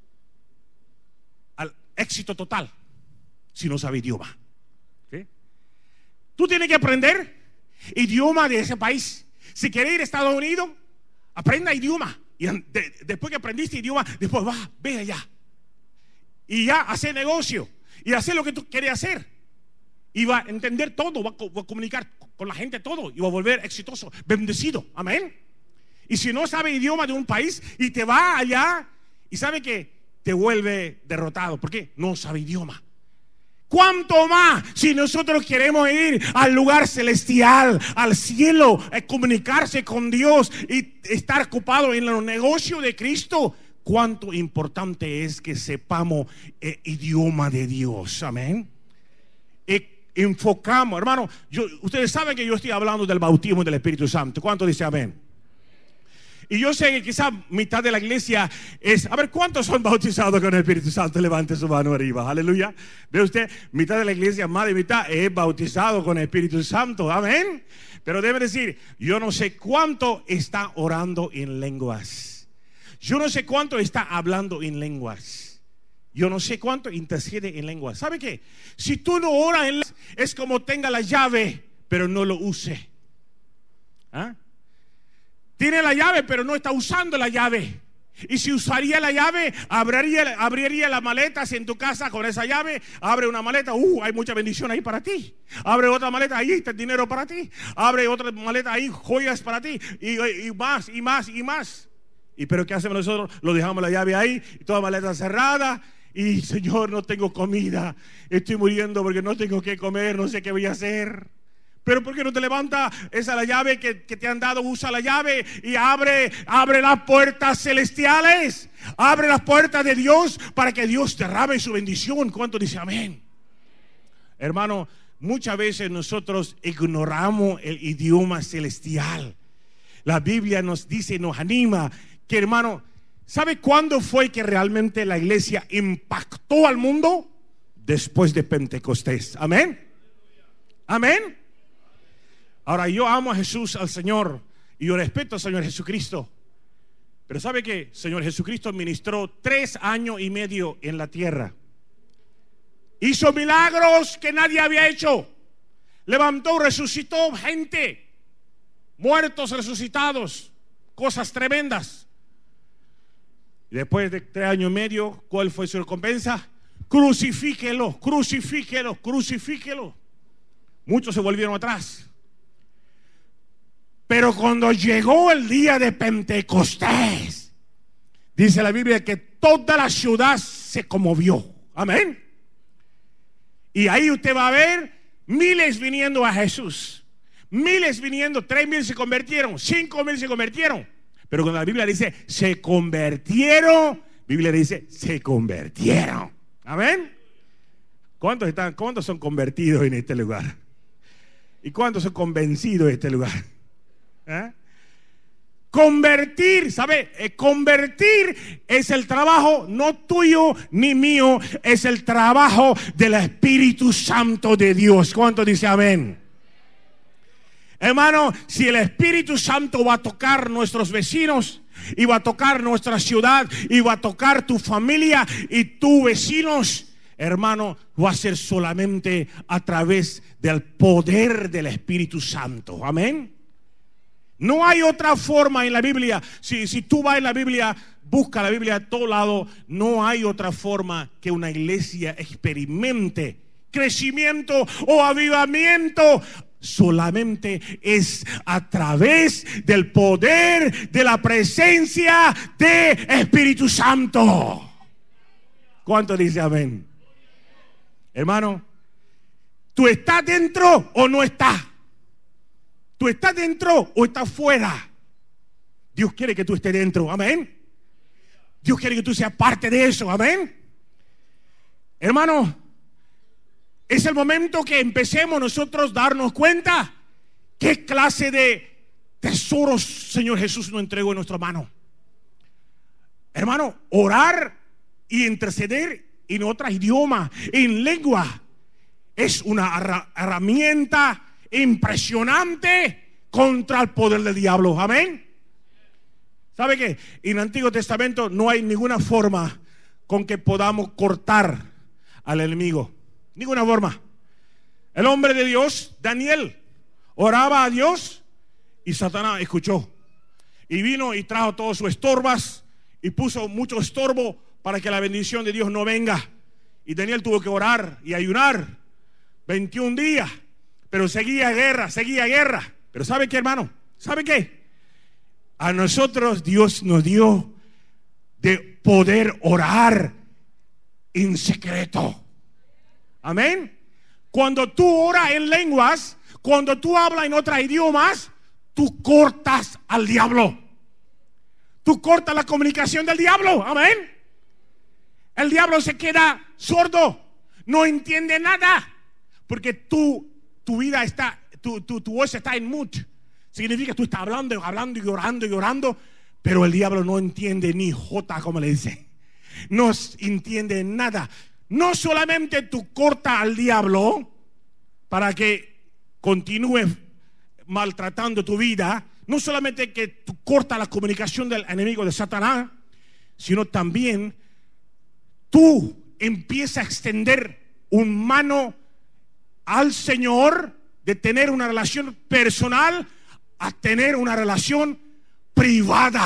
al éxito total si no sabes idioma. ¿Sí? Tú tienes que aprender idioma de ese país. Si quieres ir a Estados Unidos, aprenda idioma. Y de, después que aprendiste idioma, después va, ve allá. Y ya hacer negocio. Y hacer lo que tú quieres hacer. Y va a entender todo, va a, va a comunicar con la gente todo y va a volver exitoso, bendecido, amén. Y si no sabe idioma de un país y te va allá y sabe que te vuelve derrotado, ¿por qué? No sabe idioma. ¿Cuánto más si nosotros queremos ir al lugar celestial, al cielo, a comunicarse con Dios y estar ocupado en los negocios de Cristo? Cuánto importante es que sepamos el idioma de Dios, amén. Y enfocamos, hermano, yo, ustedes saben que yo estoy hablando del bautismo del Espíritu Santo. ¿Cuánto dice amén? Y yo sé que quizás mitad de la iglesia es, a ver, ¿cuántos son bautizados con el Espíritu Santo? Levante su mano arriba, aleluya. ¿Ve usted? Mitad de la iglesia, más de mitad, es bautizado con el Espíritu Santo, amén. Pero debe decir, yo no sé cuánto está orando en lenguas. Yo no sé cuánto está hablando en lenguas. Yo no sé cuánto intercede en lenguas. ¿Sabe qué? Si tú no oras en lenguas, es como tenga la llave, pero no lo use. ¿Ah? Tiene la llave, pero no está usando la llave. Y si usaría la llave, abriría, abriría las maletas en tu casa con esa llave. Abre una maleta, uh, hay mucha bendición ahí para ti. Abre otra maleta, ahí está el dinero para ti. Abre otra maleta, ahí joyas para ti. Y, y más, y más, y más. ¿Y pero qué hacemos nosotros? Lo dejamos la llave ahí, y toda maleta cerrada. Y Señor, no tengo comida. Estoy muriendo porque no tengo que comer, no sé qué voy a hacer. Pero ¿por qué no te levanta esa la llave que, que te han dado? Usa la llave y abre, abre las puertas celestiales. Abre las puertas de Dios para que Dios derrame su bendición. ¿Cuánto dice amén? Hermano, muchas veces nosotros ignoramos el idioma celestial. La Biblia nos dice, nos anima que, hermano, ¿sabe cuándo fue que realmente la iglesia impactó al mundo? Después de Pentecostés. Amén. Amén. Ahora, yo amo a Jesús, al Señor, y yo respeto al Señor Jesucristo. Pero ¿sabe qué? Señor Jesucristo ministró tres años y medio en la tierra. Hizo milagros que nadie había hecho. Levantó, resucitó gente. Muertos resucitados. Cosas tremendas. Y después de tres años y medio, ¿cuál fue su recompensa? Crucifíquelo, crucifíquelo, crucifíquelo. Muchos se volvieron atrás. Pero cuando llegó el día de Pentecostés, dice la Biblia que toda la ciudad se conmovió. Amén. Y ahí usted va a ver miles viniendo a Jesús. Miles viniendo, tres mil se convirtieron, cinco mil se convirtieron. Pero cuando la Biblia dice se convirtieron, la Biblia dice se convirtieron. Amén. ¿Cuántos están, cuántos son convertidos en este lugar? ¿Y cuántos son convencidos de este lugar? ¿Eh? Convertir, ¿sabe? Eh, convertir es el trabajo no tuyo ni mío, es el trabajo del Espíritu Santo de Dios. ¿Cuánto dice amén? Hermano, si el Espíritu Santo va a tocar nuestros vecinos, y va a tocar nuestra ciudad, y va a tocar tu familia y tus vecinos, hermano, va a ser solamente a través del poder del Espíritu Santo. Amén. No hay otra forma en la Biblia. Si, si tú vas en la Biblia, busca la Biblia a todo lado. No hay otra forma que una iglesia experimente crecimiento o avivamiento. Solamente es a través del poder de la presencia de Espíritu Santo. ¿Cuánto dice amén? Hermano, ¿tú estás dentro o no estás? ¿Tú estás dentro o estás fuera? Dios quiere que tú estés dentro, amén. Dios quiere que tú seas parte de eso, amén. Hermano, es el momento que empecemos nosotros a darnos cuenta qué clase de tesoros Señor Jesús nos entregó en nuestra mano. Hermano, orar y interceder en otro idioma, en lengua, es una herramienta impresionante contra el poder del diablo. Amén. ¿Sabe qué? En el Antiguo Testamento no hay ninguna forma con que podamos cortar al enemigo. Ninguna forma. El hombre de Dios, Daniel, oraba a Dios y Satanás escuchó. Y vino y trajo todas sus estorbas y puso mucho estorbo para que la bendición de Dios no venga. Y Daniel tuvo que orar y ayunar veintiún días pero seguía guerra, seguía guerra. Pero ¿sabe qué, hermano? ¿Sabe qué? A nosotros Dios nos dio de poder orar en secreto. Amén. Cuando tú oras en lenguas, cuando tú hablas en otros idiomas, tú cortas al diablo. Tú cortas la comunicación del diablo. Amén. El diablo se queda sordo, no entiende nada, porque tú, tu vida está, tu, tu, tu voz está en mute. Significa que tú estás hablando, hablando y orando y orando, pero el diablo no entiende ni jota, como le dice. No entiende nada. No solamente tú cortas al diablo para que continúe maltratando tu vida, no solamente que tú cortas la comunicación del enemigo de Satanás, sino también tú empiezas a extender un mano al Señor de tener una relación personal a tener una relación privada.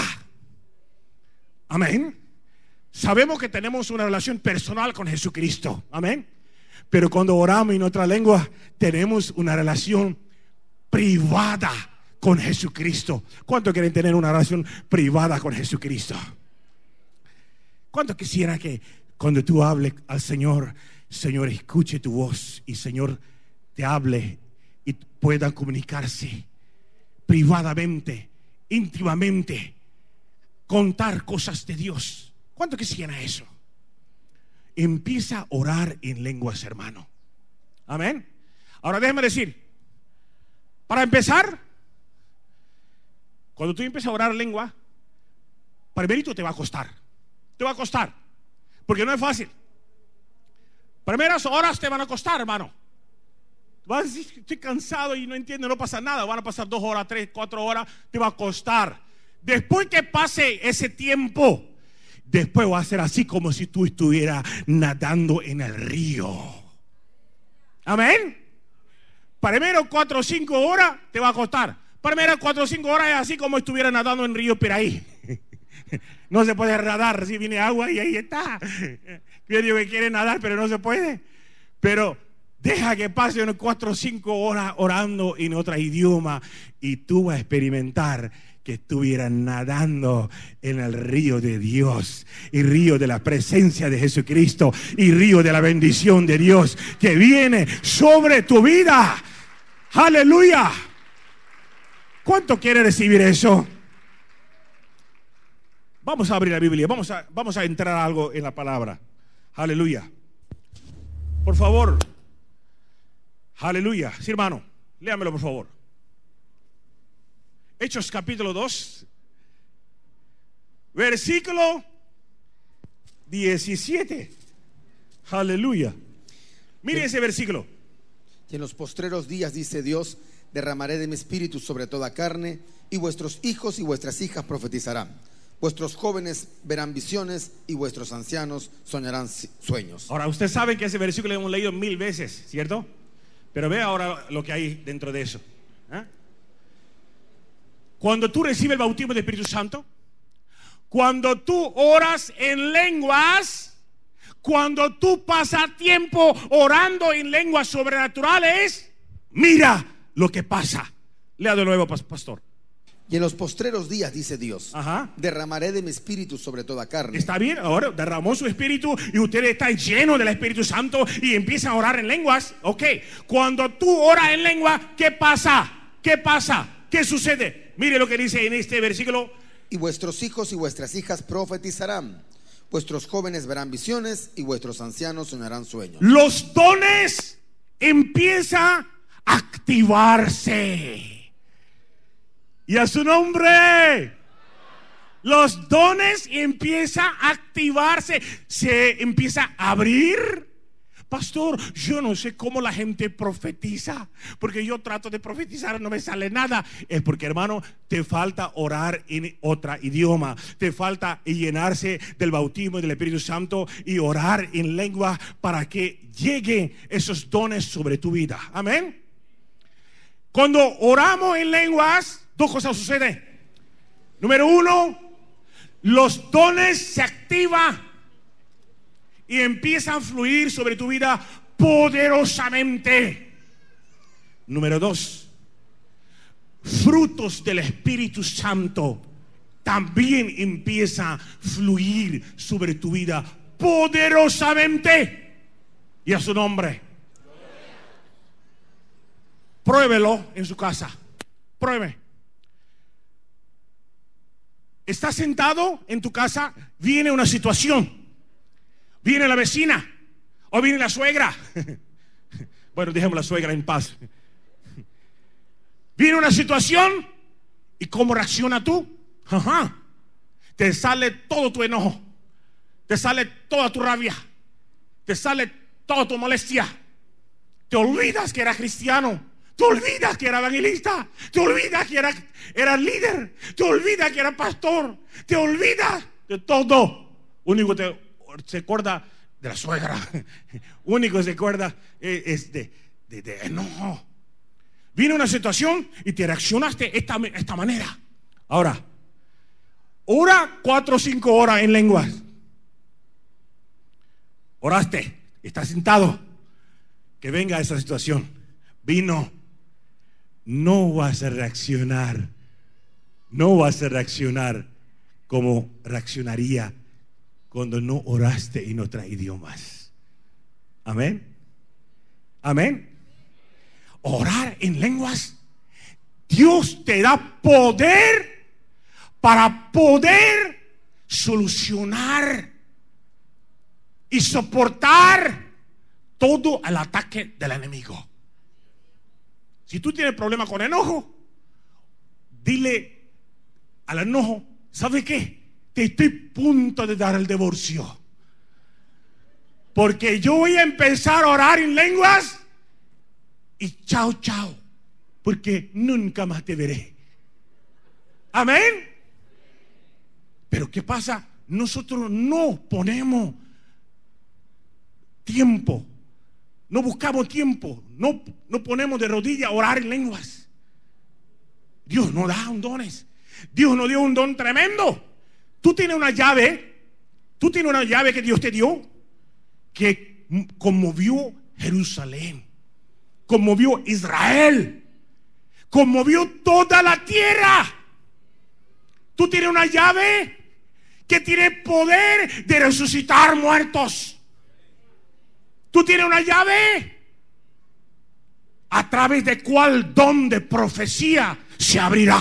Amén. Sabemos que tenemos una relación personal con Jesucristo. Amén. Pero cuando oramos en otra lengua, tenemos una relación privada con Jesucristo. ¿Cuántos quieren tener una relación privada con Jesucristo? ¿Cuántos quisiera que cuando tú hables al Señor, Señor escuche tu voz y Señor te hable y puedan comunicarse privadamente, íntimamente, contar cosas de Dios? ¿Cuánto quisiera eso? Empieza a orar en lenguas, hermano. Amén. Ahora déjeme decir, para empezar, cuando tú empiezas a orar en lengua, primerito te va a costar. Te va a costar, porque no es fácil. Primeras horas te van a costar, hermano. Vas a decir, estoy cansado y no entiendo, no pasa nada. Van a pasar dos horas, tres, cuatro horas, te va a costar. Después que pase ese tiempo, después va a ser así como si tú estuvieras nadando en el río. Amén. Primero cuatro o cinco horas te va a costar. Primero cuatro o cinco horas es así como estuviera nadando en río Piraí. No se puede nadar, si viene agua y ahí está. Yo digo que quiere nadar, pero no se puede. Pero deja que pase unas cuatro o cinco horas orando en otro idioma y tú vas a experimentar que estuvieras nadando en el río de Dios, y río de la presencia de Jesucristo, y río de la bendición de Dios que viene sobre tu vida. Aleluya. ¿Cuánto quiere recibir eso? Vamos a abrir la Biblia, vamos a, vamos a entrar a algo en la palabra. Aleluya. Por favor. Aleluya. Sí, hermano, léamelo por favor. Hechos capítulo dos, versículo diecisiete. Aleluya. Mire ese versículo. Y en los postreros días, dice Dios, derramaré de mi espíritu sobre toda carne, y vuestros hijos y vuestras hijas profetizarán. Vuestros jóvenes verán visiones y vuestros ancianos soñarán sueños. Ahora, usted sabe que ese versículo lo hemos leído mil veces, ¿cierto? Pero ve ahora lo que hay dentro de eso. ¿Eh? Cuando tú recibes el bautismo del Espíritu Santo, cuando tú oras en lenguas, cuando tú pasas tiempo orando en lenguas sobrenaturales, mira lo que pasa. Lea de nuevo, pastor. Y en los postreros días, dice Dios, Ajá. derramaré de mi espíritu sobre toda carne. Está bien, ahora derramó su espíritu y usted está lleno del Espíritu Santo y empieza a orar en lenguas. Ok, cuando tú oras en lengua, ¿qué pasa? ¿Qué pasa? ¿Qué sucede? Mire lo que dice en este versículo. Y vuestros hijos y vuestras hijas profetizarán. Vuestros jóvenes verán visiones y vuestros ancianos soñarán sueños. Los dones empiezan a activarse. Y a su nombre, los dones empiezan a activarse, se empieza a abrir. Pastor, yo no sé cómo la gente profetiza, porque yo trato de profetizar, no me sale nada. Es porque, hermano, te falta orar en otro idioma, te falta llenarse del bautismo del Espíritu Santo y orar en lengua para que lleguen esos dones sobre tu vida. Amén. Cuando oramos en lenguas, dos cosas suceden. Número uno, los dones se activan y empiezan a fluir sobre tu vida poderosamente. Número dos, frutos del Espíritu Santo también empieza a fluir sobre tu vida poderosamente. Y a su nombre. Pruébelo en su casa. Pruebe. Estás sentado en tu casa, viene una situación, viene la vecina o viene la suegra. Bueno, dejemos la suegra en paz. Viene una situación y ¿cómo reacciona tú? Ajá. Te sale todo tu enojo, te sale toda tu rabia, te sale toda tu molestia. Te olvidas que eras cristiano, te olvidas que era evangelista, te olvidas que era, era líder, te olvidas que era pastor, te olvidas de todo. Único que te, se acuerda de la suegra, único que se acuerda es, es de, de, de enojo. Viene una situación y te reaccionaste de esta, esta manera. Ahora, ora cuatro o cinco horas en lenguas. Oraste, estás sentado. Que venga esa situación. Vino. No vas a reaccionar. No vas a reaccionar como reaccionaría cuando no oraste en otros idiomas. Amén. Amén. Orar en lenguas, Dios te da poder para poder solucionar y soportar todo el ataque del enemigo. Si tú tienes problema con enojo, dile al enojo, ¿sabe qué? Te estoy a punto de dar el divorcio, porque yo voy a empezar a orar en lenguas y chao, chao, porque nunca más te veré. Amén. Pero ¿qué pasa? Nosotros no ponemos tiempo, no buscamos tiempo, no, no ponemos de rodillas a orar en lenguas. Dios nos da un dones. Dios nos dio un don tremendo. Tú tienes una llave, tú tienes una llave que Dios te dio, que conmovió Jerusalén, conmovió Israel, conmovió toda la tierra. Tú tienes una llave que tiene poder de resucitar muertos. Tú tienes una llave a través de cual don de profecía se abrirá.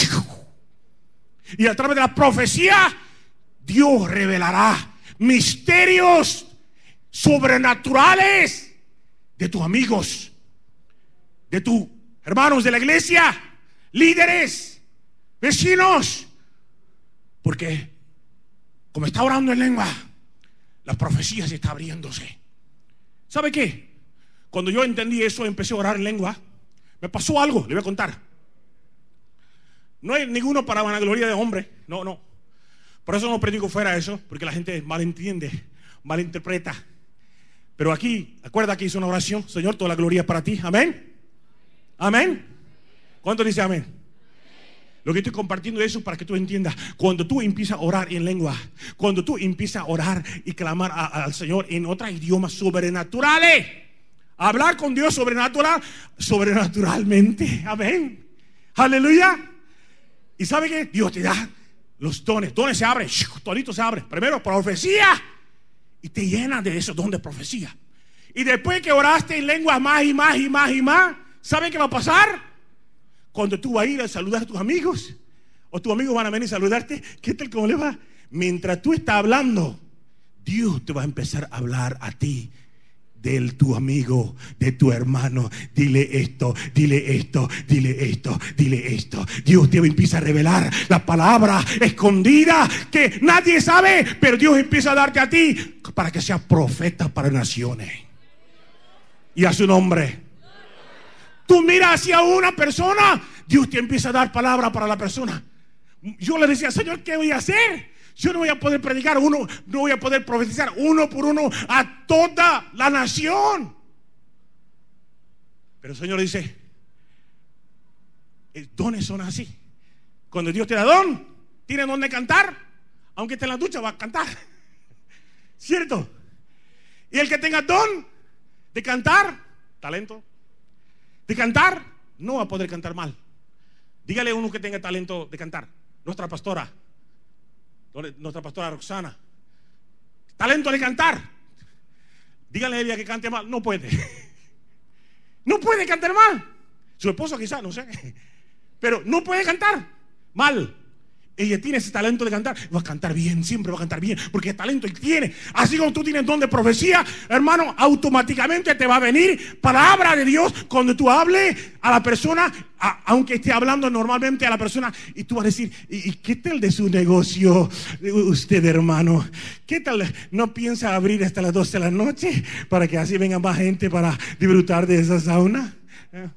Y a través de la profecía Dios revelará misterios sobrenaturales de tus amigos, de tus hermanos de la iglesia, líderes, vecinos. Porque como está orando en lengua, la profecía se está abriéndose. ¿Sabe qué? Cuando yo entendí eso, empecé a orar en lengua, me pasó algo, le voy a contar. No hay ninguno para vanagloria de hombre, no, no. Por eso no predico fuera eso, porque la gente malentiende, malinterpreta. Pero aquí, acuerda que hice una oración. Señor, toda la gloria es para ti, amén. Amén. ¿Cuánto dice amén? Lo que estoy compartiendo es eso para que tú entiendas. Cuando tú empiezas a orar en lengua, cuando tú empiezas a orar y clamar a, a, al Señor en otros idiomas sobrenaturales, hablar con Dios sobrenatural, sobrenaturalmente, amén, aleluya. Y ¿sabe qué? Dios te da los dones. Dones se abren, todito se abre. Primero profecía, y te llena de esos dones de profecía. Y después que oraste en lengua más y más y más y más, ¿sabe qué va a pasar? Cuando tú vas a ir a saludar a tus amigos, o tus amigos van a venir a saludarte, ¿qué tal? ¿Cómo le va? Mientras tú estás hablando, Dios te va a empezar a hablar a ti de tu amigo, de tu hermano. Dile esto, dile esto, dile esto, dile esto. Dios te empieza a revelar la palabra escondida que nadie sabe, pero Dios empieza a darte a ti para que seas profeta para naciones. Y a su nombre. Tú miras hacia una persona, Dios te empieza a dar palabra para la persona. Yo le decía, Señor, ¿qué voy a hacer? Yo no voy a poder predicar uno, no voy a poder profetizar uno por uno a toda la nación. Pero el Señor dice, los dones son así. Cuando Dios te da don, tiene donde cantar, aunque esté en la ducha va a cantar. ¿Cierto? Y el que tenga don de cantar, talento, de cantar, no va a poder cantar mal. Dígale a uno que tenga talento de cantar. Nuestra pastora, nuestra pastora Roxana, talento de cantar. Dígale a ella que cante mal, no puede. No puede cantar mal. Su esposo quizás, no sé, pero no puede cantar mal. Ella tiene ese talento de cantar. Va a cantar bien, siempre va a cantar bien, porque el talento tiene. Así como tú tienes don de profecía, hermano, automáticamente te va a venir palabra de Dios cuando tú hables a la persona, a, aunque esté hablando normalmente a la persona, y tú vas a decir, ¿y, y qué tal de su negocio usted, hermano? ¿Qué tal? ¿No piensa abrir hasta las doce de la noche para que así venga más gente para disfrutar de esa sauna? ¿Eh?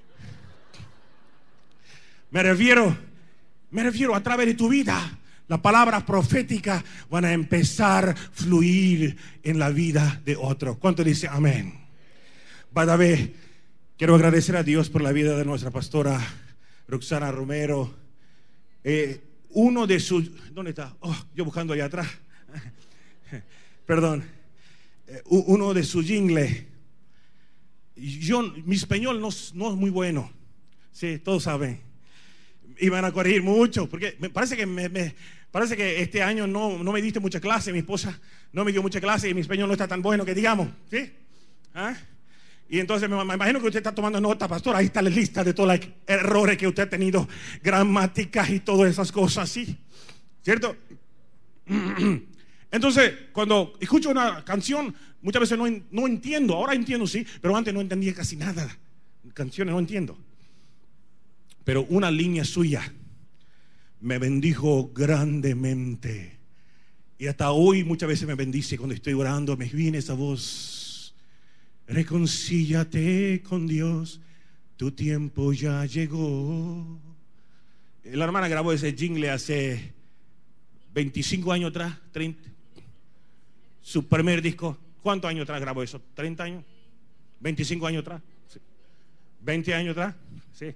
Me refiero Me refiero a través de tu vida, las palabras proféticas van a empezar a fluir en la vida de otros. ¿Cuánto dice amén? Cada vez quiero agradecer a Dios por la vida de nuestra pastora Roxana Romero. Eh, uno de sus... ¿Dónde está? Oh, yo buscando allá atrás. Perdón. Eh, uno de sus jingles. Yo, mi español no, no es muy bueno. Sí, todos saben. Iban a corregir mucho, porque me parece que me, me parece que este año no, no me diste mucha clase. Mi esposa no me dio mucha clase y mi español no está tan bueno que digamos, ¿sí? ¿Ah? Y entonces me, me imagino que usted está tomando nota, pastor. Ahí está la lista de todos los errores que usted ha tenido, gramáticas y todas esas cosas, ¿sí? ¿Cierto? Entonces, cuando escucho una canción, muchas veces no, no entiendo. Ahora entiendo, sí, pero antes no entendía casi nada. Canciones no entiendo. Pero una línea suya me bendijo grandemente. Y hasta hoy muchas veces me bendice cuando estoy orando. Me viene esa voz: reconcíliate con Dios, tu tiempo ya llegó. La hermana grabó ese jingle hace veinticinco años atrás, treinta. Su primer disco. ¿Cuántos años atrás grabó eso? ¿treinta años? ¿veinticinco años atrás? Sí. ¿veinte años atrás? Sí.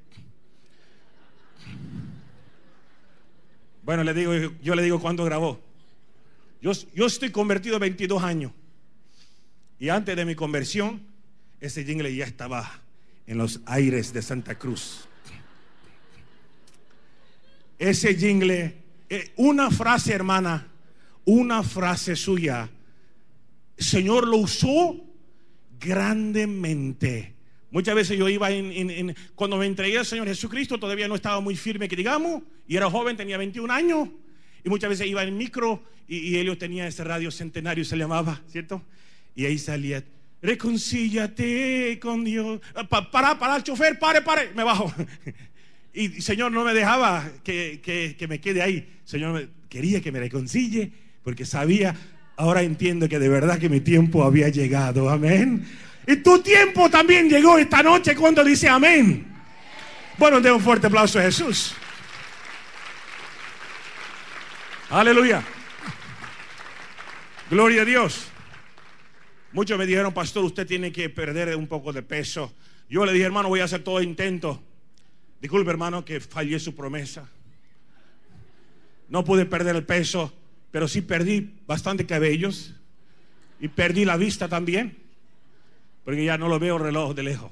Bueno, le digo, yo le digo cuándo grabó. Yo, yo estoy convertido veintidós años. Y antes de mi conversión, ese jingle ya estaba en los aires de Santa Cruz. Ese jingle, eh, una frase, hermana, una frase suya, el Señor lo usó grandemente. Muchas veces yo iba en, en, en cuando me entregué al Señor Jesucristo, todavía no estaba muy firme, que digamos, y era joven, tenía veintiún años, y muchas veces iba en micro, y, y ellos tenían ese radio centenario, se llamaba, ¿cierto? Y ahí salía: reconcíliate con Dios. Pa, para, para el chofer, pare, pare, me bajo. Y el Señor no me dejaba que, que, que me quede ahí. El Señor me, quería que me reconcilie, porque sabía, ahora entiendo que de verdad que mi tiempo había llegado. Amén. Y tu tiempo también llegó esta noche cuando dice amén. Bueno, dé un fuerte aplauso a Jesús. Aleluya. Gloria a Dios. Muchos me dijeron: pastor, usted tiene que perder un poco de peso. Yo le dije: hermano, voy a hacer todo intento. Disculpe, hermano, que fallé su promesa. No pude perder el peso, pero sí perdí bastante cabellos. Y perdí la vista también, porque ya no lo veo reloj de lejos.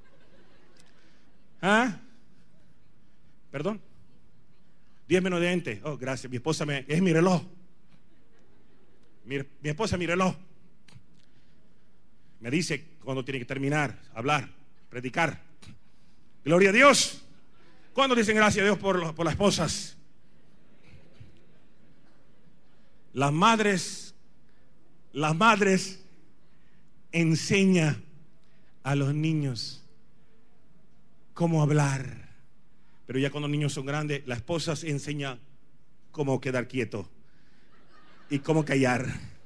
¿Ah? ¿Perdón? Diez menos de veinte. Oh, gracias. Mi esposa me, es mi reloj. Mi, mi esposa es mi reloj. Me dice cuando tiene que terminar, hablar, predicar. Gloria a Dios. ¿Cuándo dicen gracias a Dios por, por las esposas? Las madres, las madres enseñan a los niños cómo hablar. Pero ya cuando los niños son grandes, las esposas enseñan cómo quedar quieto y cómo callar.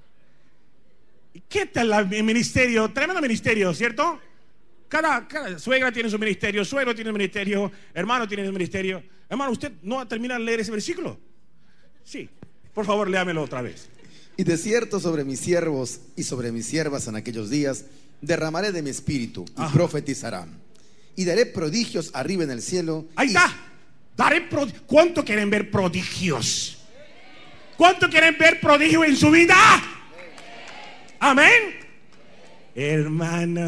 ¿Qué tal el ministerio? Tremendo ministerio, ¿cierto? Cada, cada suegra tiene su ministerio, suegro tiene un ministerio, hermano tiene un ministerio. Hermano, ¿usted no va a terminar de leer ese versículo? Sí, por favor, léamelo otra vez. Y de cierto sobre mis siervos y sobre mis siervas en aquellos días derramaré de mi espíritu y Ajá. profetizarán. Y daré prodigios arriba en el cielo. Ahí y... está. Daré prod... ¿Cuánto quieren ver prodigios? ¿Cuánto quieren ver prodigios en su vida? Amén. Hermano,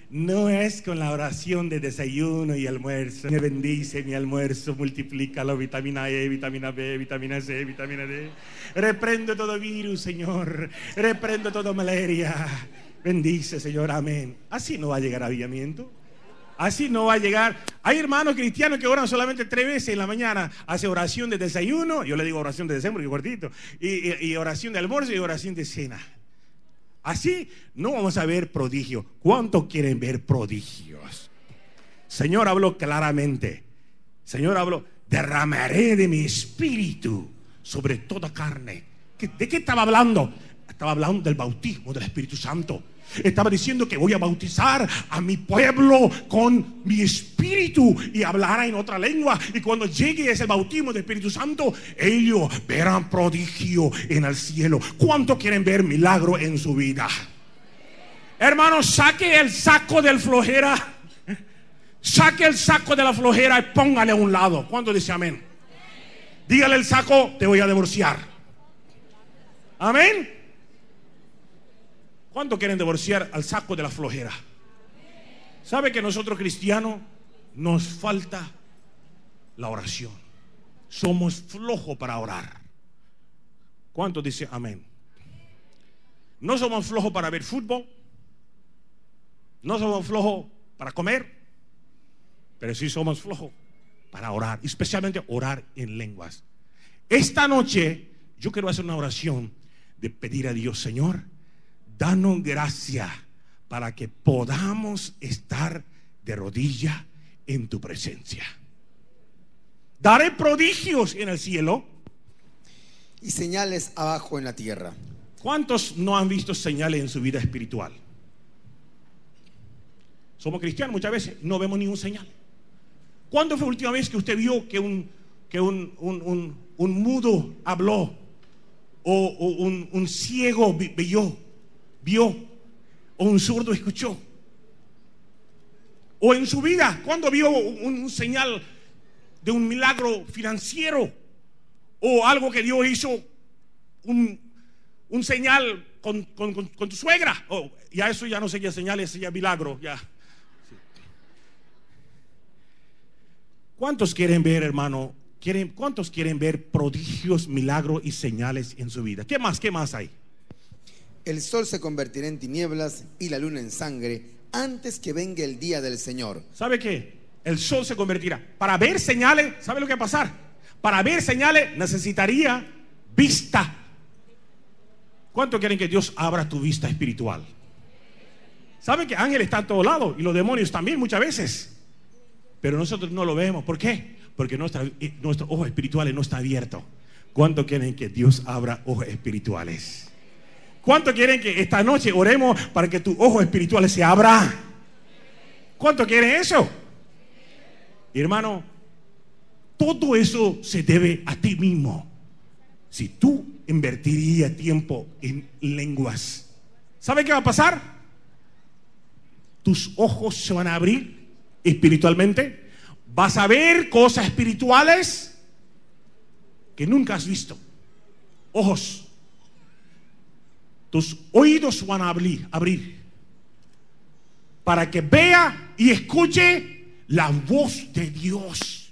no es con la oración de desayuno y almuerzo. Me bendice mi almuerzo, multiplícalo, vitamina E, vitamina B, vitamina C, vitamina D. Reprendo todo virus, Señor. Reprendo toda malaria. Bendice, Señor, amén. Así no va a llegar avivamiento. Así no va a llegar. Hay hermanos cristianos que oran solamente tres veces en la mañana. Hace oración de desayuno. Yo le digo oración de desayuno porque cortito. Y, y, y oración de almuerzo y oración de cena. Así no vamos a ver prodigios. ¿Cuántos quieren ver prodigios? Señor habló claramente. Señor habló: derramaré de mi espíritu sobre toda carne. ¿De qué estaba hablando? Estaba hablando del bautismo del Espíritu Santo. Estaba diciendo que voy a bautizar a mi pueblo con mi espíritu y hablará en otra lengua. Y cuando llegue ese bautismo del Espíritu Santo, ellos verán prodigio en el cielo. ¿Cuánto quieren ver milagro en su vida? Hermanos, saque el saco del flojera. Saque el saco de la flojera y póngale a un lado. ¿Cuánto dice amén? Dígale el saco: te voy a divorciar. Amén. ¿Cuánto quieren divorciar al saco de la flojera? ¿Sabe que nosotros cristianos nos falta la oración? Somos flojos para orar. ¿Cuánto dice amén? No somos flojos para ver fútbol. No somos flojos para comer. Pero sí somos flojos para orar, especialmente orar en lenguas. Esta noche yo quiero hacer una oración de pedir a Dios: Señor, danos gracia para que podamos estar de rodilla en tu presencia. Daré prodigios en el cielo y señales abajo en la tierra. ¿Cuántos no han visto señales en su vida espiritual? Somos cristianos, muchas veces no vemos ningún señal. ¿Cuándo fue la última vez que usted vio que un, que un, un, un, un mudo habló? O, o un, un ciego vio, vio, o un zurdo escuchó? O en su vida, ¿cuándo vio un, un señal de un milagro financiero? O algo que Dios hizo, un, un señal con, con, con, con tu suegra. Oh, ya eso ya no sería señal, eso ya milagro, ya. Sí. ¿Cuántos quieren ver, hermano? ¿Quieren, ¿Cuántos quieren ver prodigios, milagros y señales en su vida? ¿Qué más? ¿Qué más hay? El sol se convertirá en tinieblas y la luna en sangre antes que venga el día del Señor. ¿Sabe qué? El sol se convertirá. Para ver señales, ¿sabe lo que va a pasar? Para ver señales necesitaría vista. ¿Cuánto quieren que Dios abra tu vista espiritual? ¿Saben que ángeles están a todos lados y los demonios también muchas veces? Pero nosotros no lo vemos. ¿Por qué? Porque nuestra, nuestro ojo espiritual no está abierto. ¿Cuánto quieren que Dios abra ojos espirituales? ¿Cuánto quieren que esta noche oremos para que tu ojo espiritual se abra? ¿Cuánto quieren eso? Hermano, todo eso se debe a ti mismo. Si tú invertirías tiempo en lenguas, ¿sabe qué va a pasar? Tus ojos se van a abrir espiritualmente. Vas a ver cosas espirituales que nunca has visto. Ojos. Tus oídos van a abrir, abrir para que vea y escuche la voz de Dios.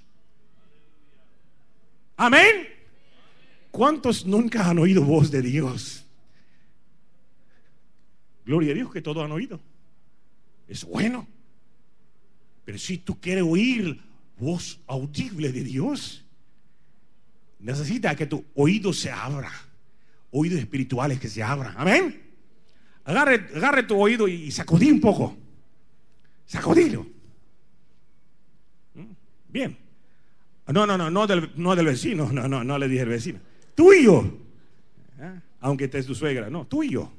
Amén. ¿Cuántos nunca han oído voz de Dios? Gloria a Dios que todos han oído. Es bueno. Pero si tú quieres oír voz audible de Dios, necesitas que tu oído se abra. Oídos espirituales que se abran. Amén. Agarre, agarre tu oído y sacudí un poco. Sacudilo. Bien. No, no, no, no del, no del vecino. No, no, no le dije al vecino. Tuyo. ¿Eh? Aunque estés tu suegra. No, tuyo.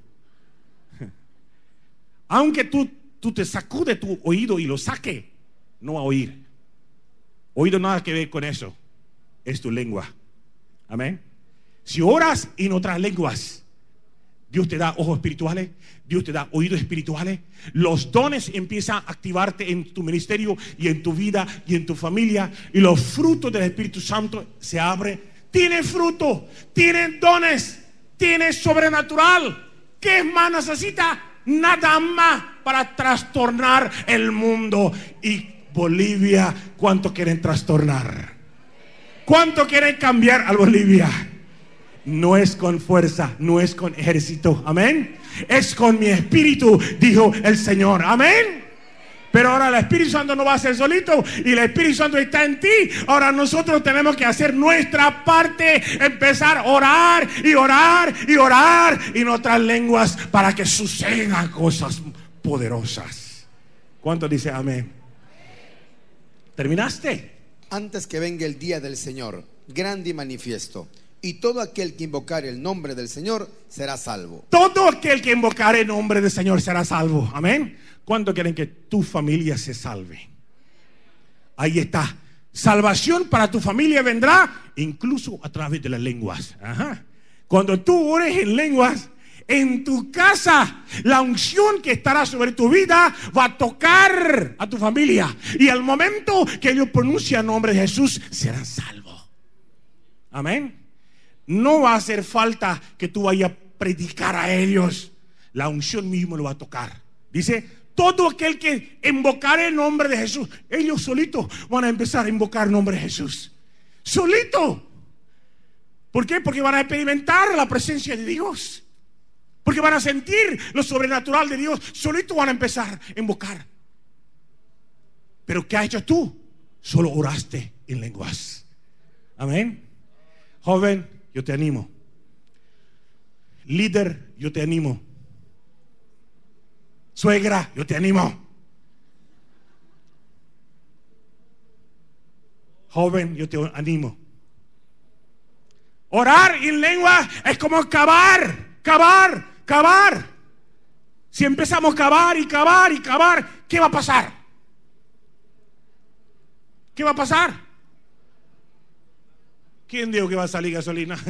Aunque tú, tú te sacude tu oído y lo saque, no va a oír. Oído nada que ver con eso. Es tu lengua. Amén. Si oras en otras lenguas, Dios te da ojos espirituales, Dios te da oídos espirituales. Los dones empiezan a activarte en tu ministerio y en tu vida y en tu familia. Y los frutos del Espíritu Santo se abren. Tienen fruto, tienen dones, tienen sobrenatural. ¿Qué más necesita? nada más para trastornar el mundo. Y Bolivia, ¿cuánto quieren trastornar? ¿Cuánto quieren cambiar a Bolivia? No es con fuerza, no es con ejército, amén. Es con mi espíritu, dijo el Señor, amén. Pero ahora el Espíritu Santo no va a ser solito, y el Espíritu Santo está en ti. Ahora nosotros tenemos que hacer nuestra parte, empezar a orar y orar y orar en otras lenguas para que sucedan cosas poderosas. ¿Cuánto dice amén? ¿Terminaste? Antes que venga el día del Señor, grande y manifiesto, y todo aquel que invocare el nombre del Señor será salvo. Todo aquel que invocare el nombre del Señor será salvo, amén. ¿Cuánto quieren que tu familia se salve? Ahí está. Salvación para tu familia vendrá incluso a través de las lenguas. Ajá. Cuando tú ores en lenguas, en tu casa, la unción que estará sobre tu vida va a tocar a tu familia. Y al momento que ellos pronuncian el nombre de Jesús, serán salvos. Amén. No va a hacer falta que tú vayas a predicar a ellos. La unción mismo lo va a tocar. Dice, todo aquel que invocare el nombre de Jesús, ellos solitos van a empezar a invocar el nombre de Jesús. Solito. ¿Por qué? Porque van a experimentar la presencia de Dios. Porque van a sentir lo sobrenatural de Dios. Solito van a empezar a invocar. Pero ¿qué has hecho tú? Solo oraste en lenguas. Amén. Joven, yo te animo. Líder, yo te animo. Suegra, yo te animo. Joven, yo te animo. Orar en lengua es como cavar, cavar, cavar. Si empezamos a cavar y cavar y cavar, ¿qué va a pasar? ¿Qué va a pasar? ¿Quién dijo que va a salir gasolina?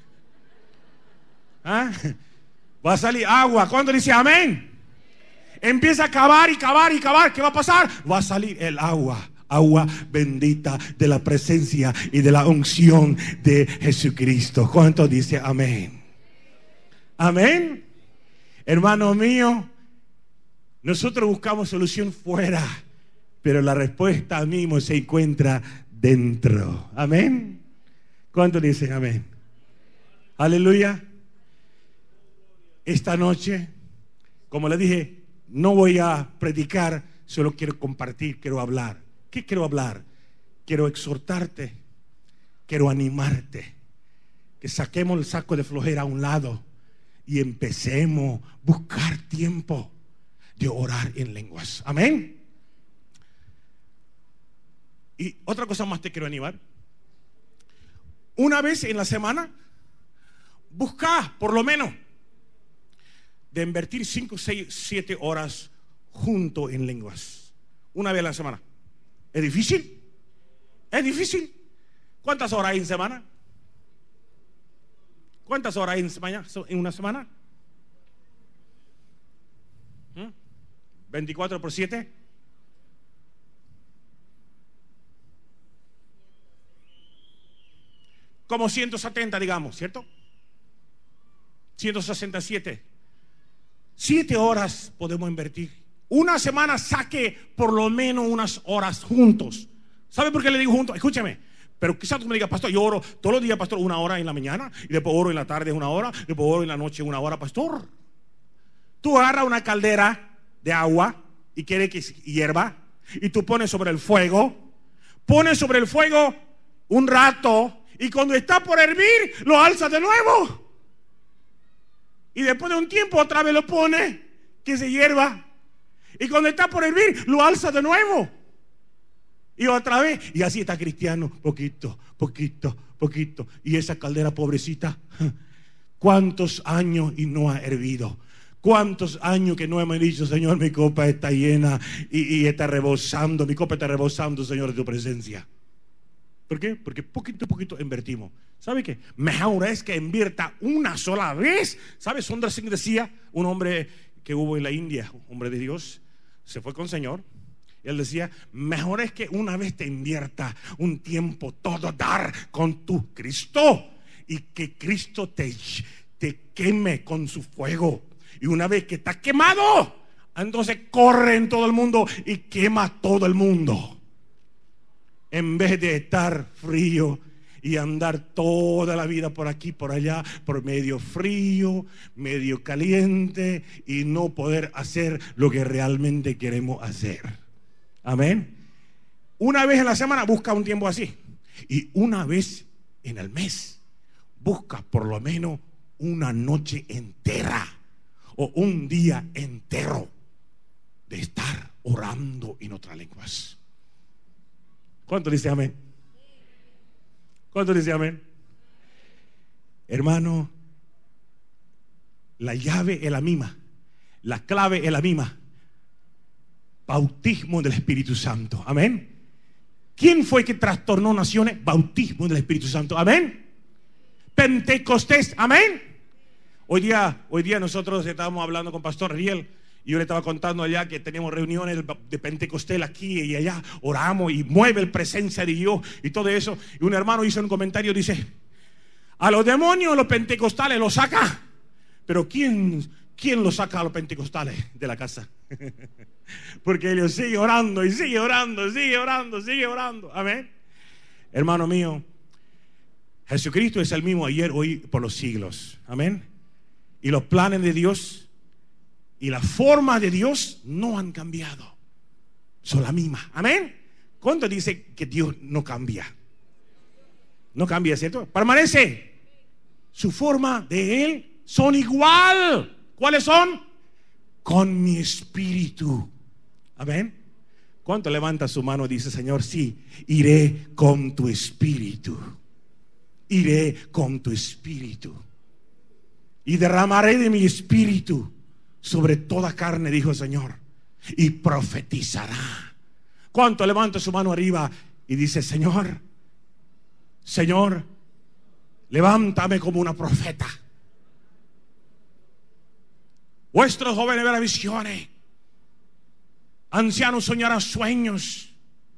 ¿Ah? Va a salir agua. ¿Cuándo dice amén? Empieza a cavar y cavar y cavar. ¿Qué va a pasar? Va a salir el agua. Agua bendita de la presencia y de la unción de Jesucristo. ¿Cuánto dice amén? Amén. Hermano mío, nosotros buscamos solución fuera, pero la respuesta mismo se encuentra dentro. Amén. ¿Cuánto dicen amén? Aleluya. Esta noche, como le dije, no voy a predicar, solo quiero compartir, quiero hablar. ¿Qué quiero hablar? Quiero exhortarte, quiero animarte, que saquemos el saco de flojera a un lado y empecemos a buscar tiempo de orar en lenguas. Amén. Y otra cosa más te quiero animar. Una vez en la semana, busca por lo menos de invertir cinco, seis, siete horas junto en lenguas. Una vez a la semana. ¿Es difícil? ¿Es difícil? ¿Cuántas horas hay en semana? ¿Cuántas horas hay en, semana, en una semana? ¿Mm? ¿veinticuatro por siete? Como ciento setenta, digamos, ¿cierto? ciento sesenta y siete. Siete horas podemos invertir. Una semana saque por lo menos unas horas juntos. ¿Sabe por qué le digo juntos? Escúchame. Pero quizás tú me digas, pastor, yo oro todos los días, pastor, una hora en la mañana, y después oro en la tarde una hora, después oro en la noche una hora, pastor. Tú agarras una caldera de agua y quieres que hierva, y tú pones sobre el fuego, pones sobre el fuego un rato, y cuando está por hervir, lo alzas de nuevo. Y después de un tiempo otra vez lo pones, que se hierva. Y cuando está por hervir, lo alza de nuevo. Y otra vez. Y así está cristiano. Poquito, poquito, poquito. Y esa caldera pobrecita, ¿cuántos años y no ha hervido? ¿Cuántos años que no hemos dicho, Señor, mi copa está llena y, y está rebosando, mi copa está rebosando, Señor, de tu presencia? ¿Por qué? Porque poquito a poquito invertimos. ¿Sabe qué? Mejor es que invierta una sola vez. ¿Sabe? Sundar Singh decía, un hombre que hubo en la India, un hombre de Dios, se fue con el Señor. Él decía, mejor es que una vez te invierta un tiempo todo dar con tu Cristo y que Cristo te, te queme con su fuego Y una vez que está quemado, entonces corre en todo el mundo y quema a todo el mundo. En vez de estar frío y andar toda la vida por aquí, por allá, por medio frío, medio caliente, y no poder hacer lo que realmente queremos hacer. Amén. Una vez en la semana busca un tiempo así. Y una vez en el mes busca por lo menos una noche entera o un día entero de estar orando en otras lenguas. ¿Cuánto dice amén? ¿Cuánto dice amén? Hermano, la llave es la misma, la clave es la misma. Bautismo del Espíritu Santo. Amén. ¿Quién fue que trastornó naciones? Bautismo del Espíritu Santo. Amén. Pentecostés. Amén. Hoy día, hoy día nosotros estábamos hablando con Pastor Riel y yo le estaba contando allá que teníamos reuniones de Pentecostés aquí y allá, oramos y mueve la presencia de Dios y todo eso. Y un hermano hizo un comentario, dice: a los demonios los pentecostales los saca, pero ¿quién, quién los saca a los pentecostales de la casa? Porque ellos siguen orando y sigue orando, sigue orando, sigue orando. Amén. Hermano mío, Jesucristo es el mismo ayer, hoy, por los siglos. Amén. Y los planes de Dios y la forma de Dios no han cambiado, son la misma. Amén. ¿Cuánto dice que Dios no cambia? No cambia, ¿cierto? Permanece. Su forma de Él son igual. ¿Cuáles son? Con mi espíritu. Amén. ¿Cuánto levanta su mano y dice: Señor, sí, iré con tu espíritu? Iré con tu espíritu y derramaré de mi espíritu sobre toda carne, dijo el Señor, y profetizará. ¿Cuánto levanta su mano arriba y dice: Señor, Señor, levántame como una profeta? Vuestros jóvenes verán visiones, ancianos soñarán sueños.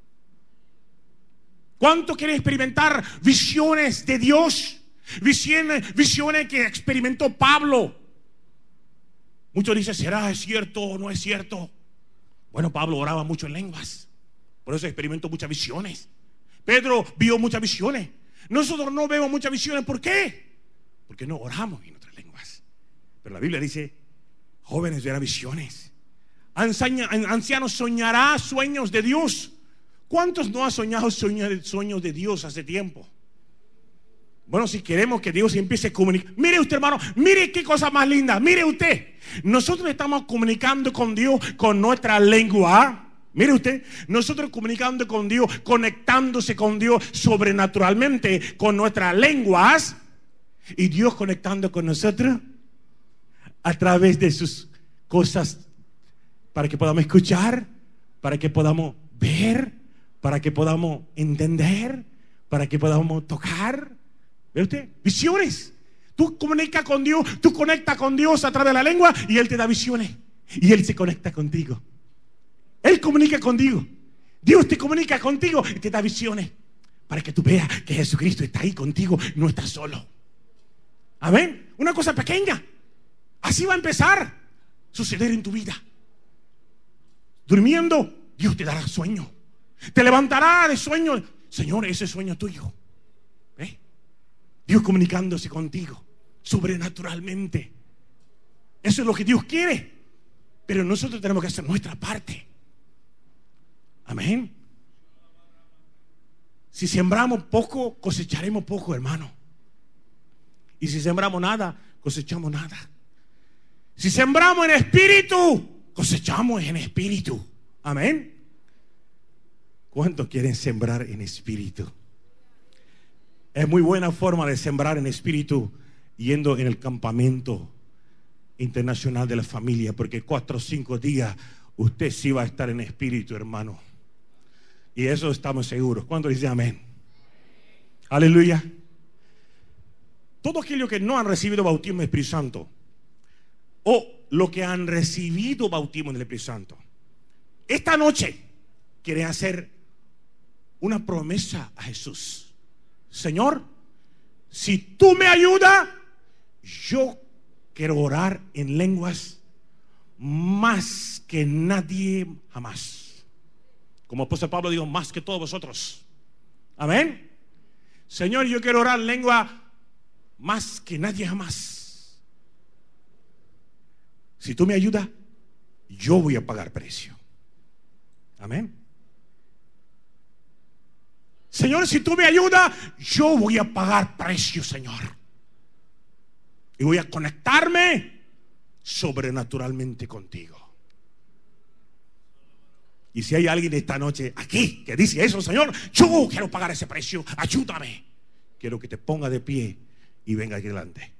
¿Cuánto quieren experimentar visiones de Dios? Visiones, visiones que experimentó Pablo. Muchos dicen: ¿será cierto o no es cierto? Bueno, Pablo oraba mucho en lenguas, por eso experimentó muchas visiones. Pedro vio muchas visiones. Nosotros no vemos muchas visiones. ¿Por qué? Porque no oramos en otras lenguas. Pero la Biblia dice: jóvenes verán visiones, ancianos soñará sueños de Dios. ¿Cuántos no han soñado sueños de Dios hace tiempo? Bueno, si queremos que Dios empiece a comunicar, mire usted, hermano, mire qué cosa más linda. Mire usted, nosotros estamos comunicando con Dios con nuestra lengua. Mire usted, nosotros comunicando con Dios, conectándose con Dios sobrenaturalmente con nuestras lenguas, y Dios conectando con nosotros a través de sus cosas, para que podamos escuchar, para que podamos ver, para que podamos entender, para que podamos tocar. ¿Ve usted? Visiones. Tú comunicas con Dios, tú conectas con Dios a través de la lengua y Él te da visiones. Y Él se conecta contigo. Él comunica contigo. Dios te comunica contigo y te da visiones para que tú veas que Jesucristo está ahí contigo, no estás solo. Amén. Una cosa pequeña. Así va a empezar a suceder en tu vida. Durmiendo, Dios te dará sueño. Te levantará de sueño. Señor, ese sueño es tuyo. ¿Eh? Dios comunicándose contigo sobrenaturalmente. Eso es lo que Dios quiere. Pero nosotros tenemos que hacer nuestra parte. Amén. Si sembramos poco, cosecharemos poco, hermano. Y si sembramos nada, cosechamos nada. Si sembramos en espíritu, cosechamos en espíritu. Amén. ¿Cuántos quieren sembrar en espíritu? Es muy buena forma de sembrar en espíritu yendo en el campamento internacional de la familia, porque cuatro o cinco días usted sí va a estar en espíritu, hermano. Y eso estamos seguros. ¿Cuántos dicen amén? Aleluya. Todos aquellos que no han recibido bautismo del Espíritu Santo, o los que han recibido bautismo del Espíritu Santo, esta noche quieren hacer una promesa a Jesús. Señor, si tú me ayudas, yo quiero orar en lenguas más que nadie jamás. Como el apóstol Pablo dijo, más que todos vosotros. Amén. Señor, yo quiero orar en lengua más que nadie jamás. Si tú me ayudas, yo voy a pagar precio. Amén. Señor, si tú me ayudas, yo voy a pagar precio, Señor. Y voy a conectarme sobrenaturalmente contigo. Y si hay alguien esta noche aquí que dice eso, Señor, yo quiero pagar ese precio, ayúdame. Quiero que te ponga de pie y venga aquí delante.